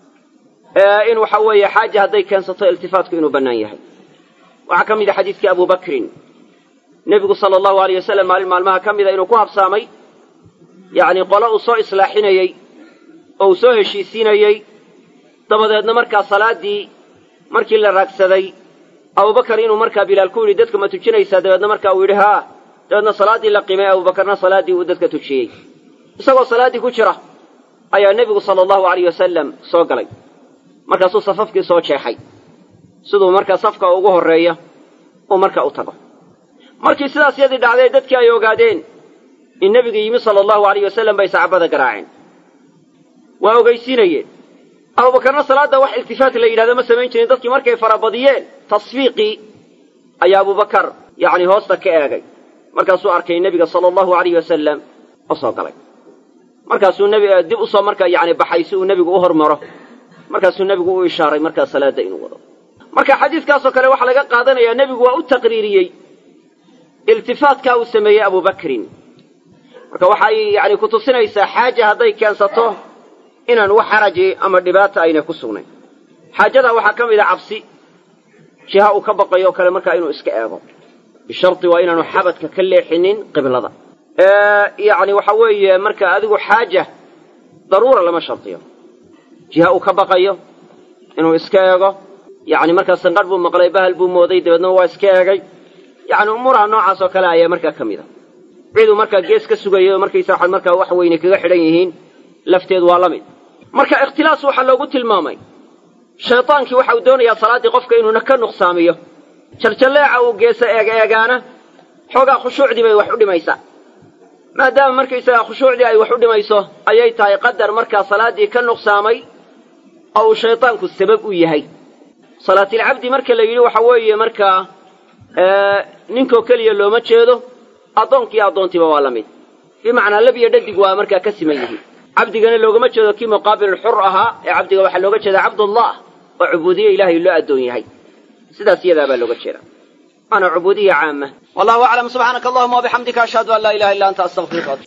in waxa weeye xaaja hadday keensato iltifaatku inuu bannaan yahay. waxaa ka mid a xadiiskii abu bakrin, nebigu sala allahu alayh wasalam maalin maalmaha ka mida inuu ku habsaamay yacni qolo uu soo islaaxinayey oo uu soo heshiisiinayey. dabadeedna markaa salaaddii markii la raagsaday abubakar inuu markaa bilaal ku yidhi dadka ma tujinaysaa? dabeedna markaa uu yidhi haa. dabeedna salaaddii la qimay abubakarna salaaddii uu dadka tujiyey. isagoo salaaddii ku jira ayaa nebigu sala allahu alayh wasalam soo galay. markaasuu safafkii soo jeexay siduu markaa safka ugu horreeya uu markaa u tago. markii sidaas yadii dhacday dadkii ay ogaadeen in nebigu yimi sala allahu alayh wasalam bay sacbada garaaceen, waa ogeysiinayeen. abubakarna salaadda wax iltifaat la yidhahdo ma samayn jirin. dadkii markay farabadiyeen tasfiiqii ayaa abubakar yacni hoosta ka eegay. markaasuu arkay nebiga sala allahu alayh wasalam oo soo galay. markaasuu dib usoo markaa yani baxay si uu nebigu u hormaro markaasuu nebigu u ishaaray markaa salaada inuu wado marka xadiiskaasoo kale waxaa laga qaadanayaa nebigu waa u taqriiriyey iltifaatkaa uu sameeyey abubakrin marka waxay yani kutusinaysaa xaaja hadday keensato inaan wax xaraji ama dhibaata ayna ku sugnayn xaajadaa waxaa ka mid a cabsi jiha uu ka baqayo o kale markaa inuu iska eego bisharti waa inaanu xabadka ka leexinin qiblada yani waxa weeye marka adigu xaaja daruura lama shartiyo jiha uu ka baqayo inuu iska eego yani markaa sanqadh buu maqlay bahal buu mooday dabeedna waa iska eegay yani umuuraha noocaas oo kale ayaa markaa ka mid a ciduu markaa gees ka sugayo markaysa waxaad markaa wax weyne kaga xidhan yihiin lafteedu waa la mid marka ikhtilaas waxaa loogu tilmaamay shaydaankii waxa uu doonayaa salaaddii qofka inuuna ka nuqsaamiyo jaljalleeca uu geesa eegaana xoogaa khushuucdii bay wax u dhimaysaa maadaama markaysagaa khushuucdii ay wax u dhimayso ayay tahay qadar markaa salaaddii ka nuqsaamay oo uu shaydaanku sabab u yahay salaatilcabdi marka la yidhi waxa weeye markaa ninkoo keliya looma jeedo addoonkii addoontiiba waa la mid bimacnaa lab iyo dhadig waa markaa ka siman yihiin cabdigana loogama jeedo kii muqaabilulxur ahaa ee cabdiga waxaa looga jeedaa cabdullah oo cubuudiye ilaahay loo addoon yahay sidaas iyadaa baa looga jeedaa waana cubuudiya caama wallahu aclam subxaanaka allahuma wabixamdika ashhadu an laa ilaha illa anta astaغfiruka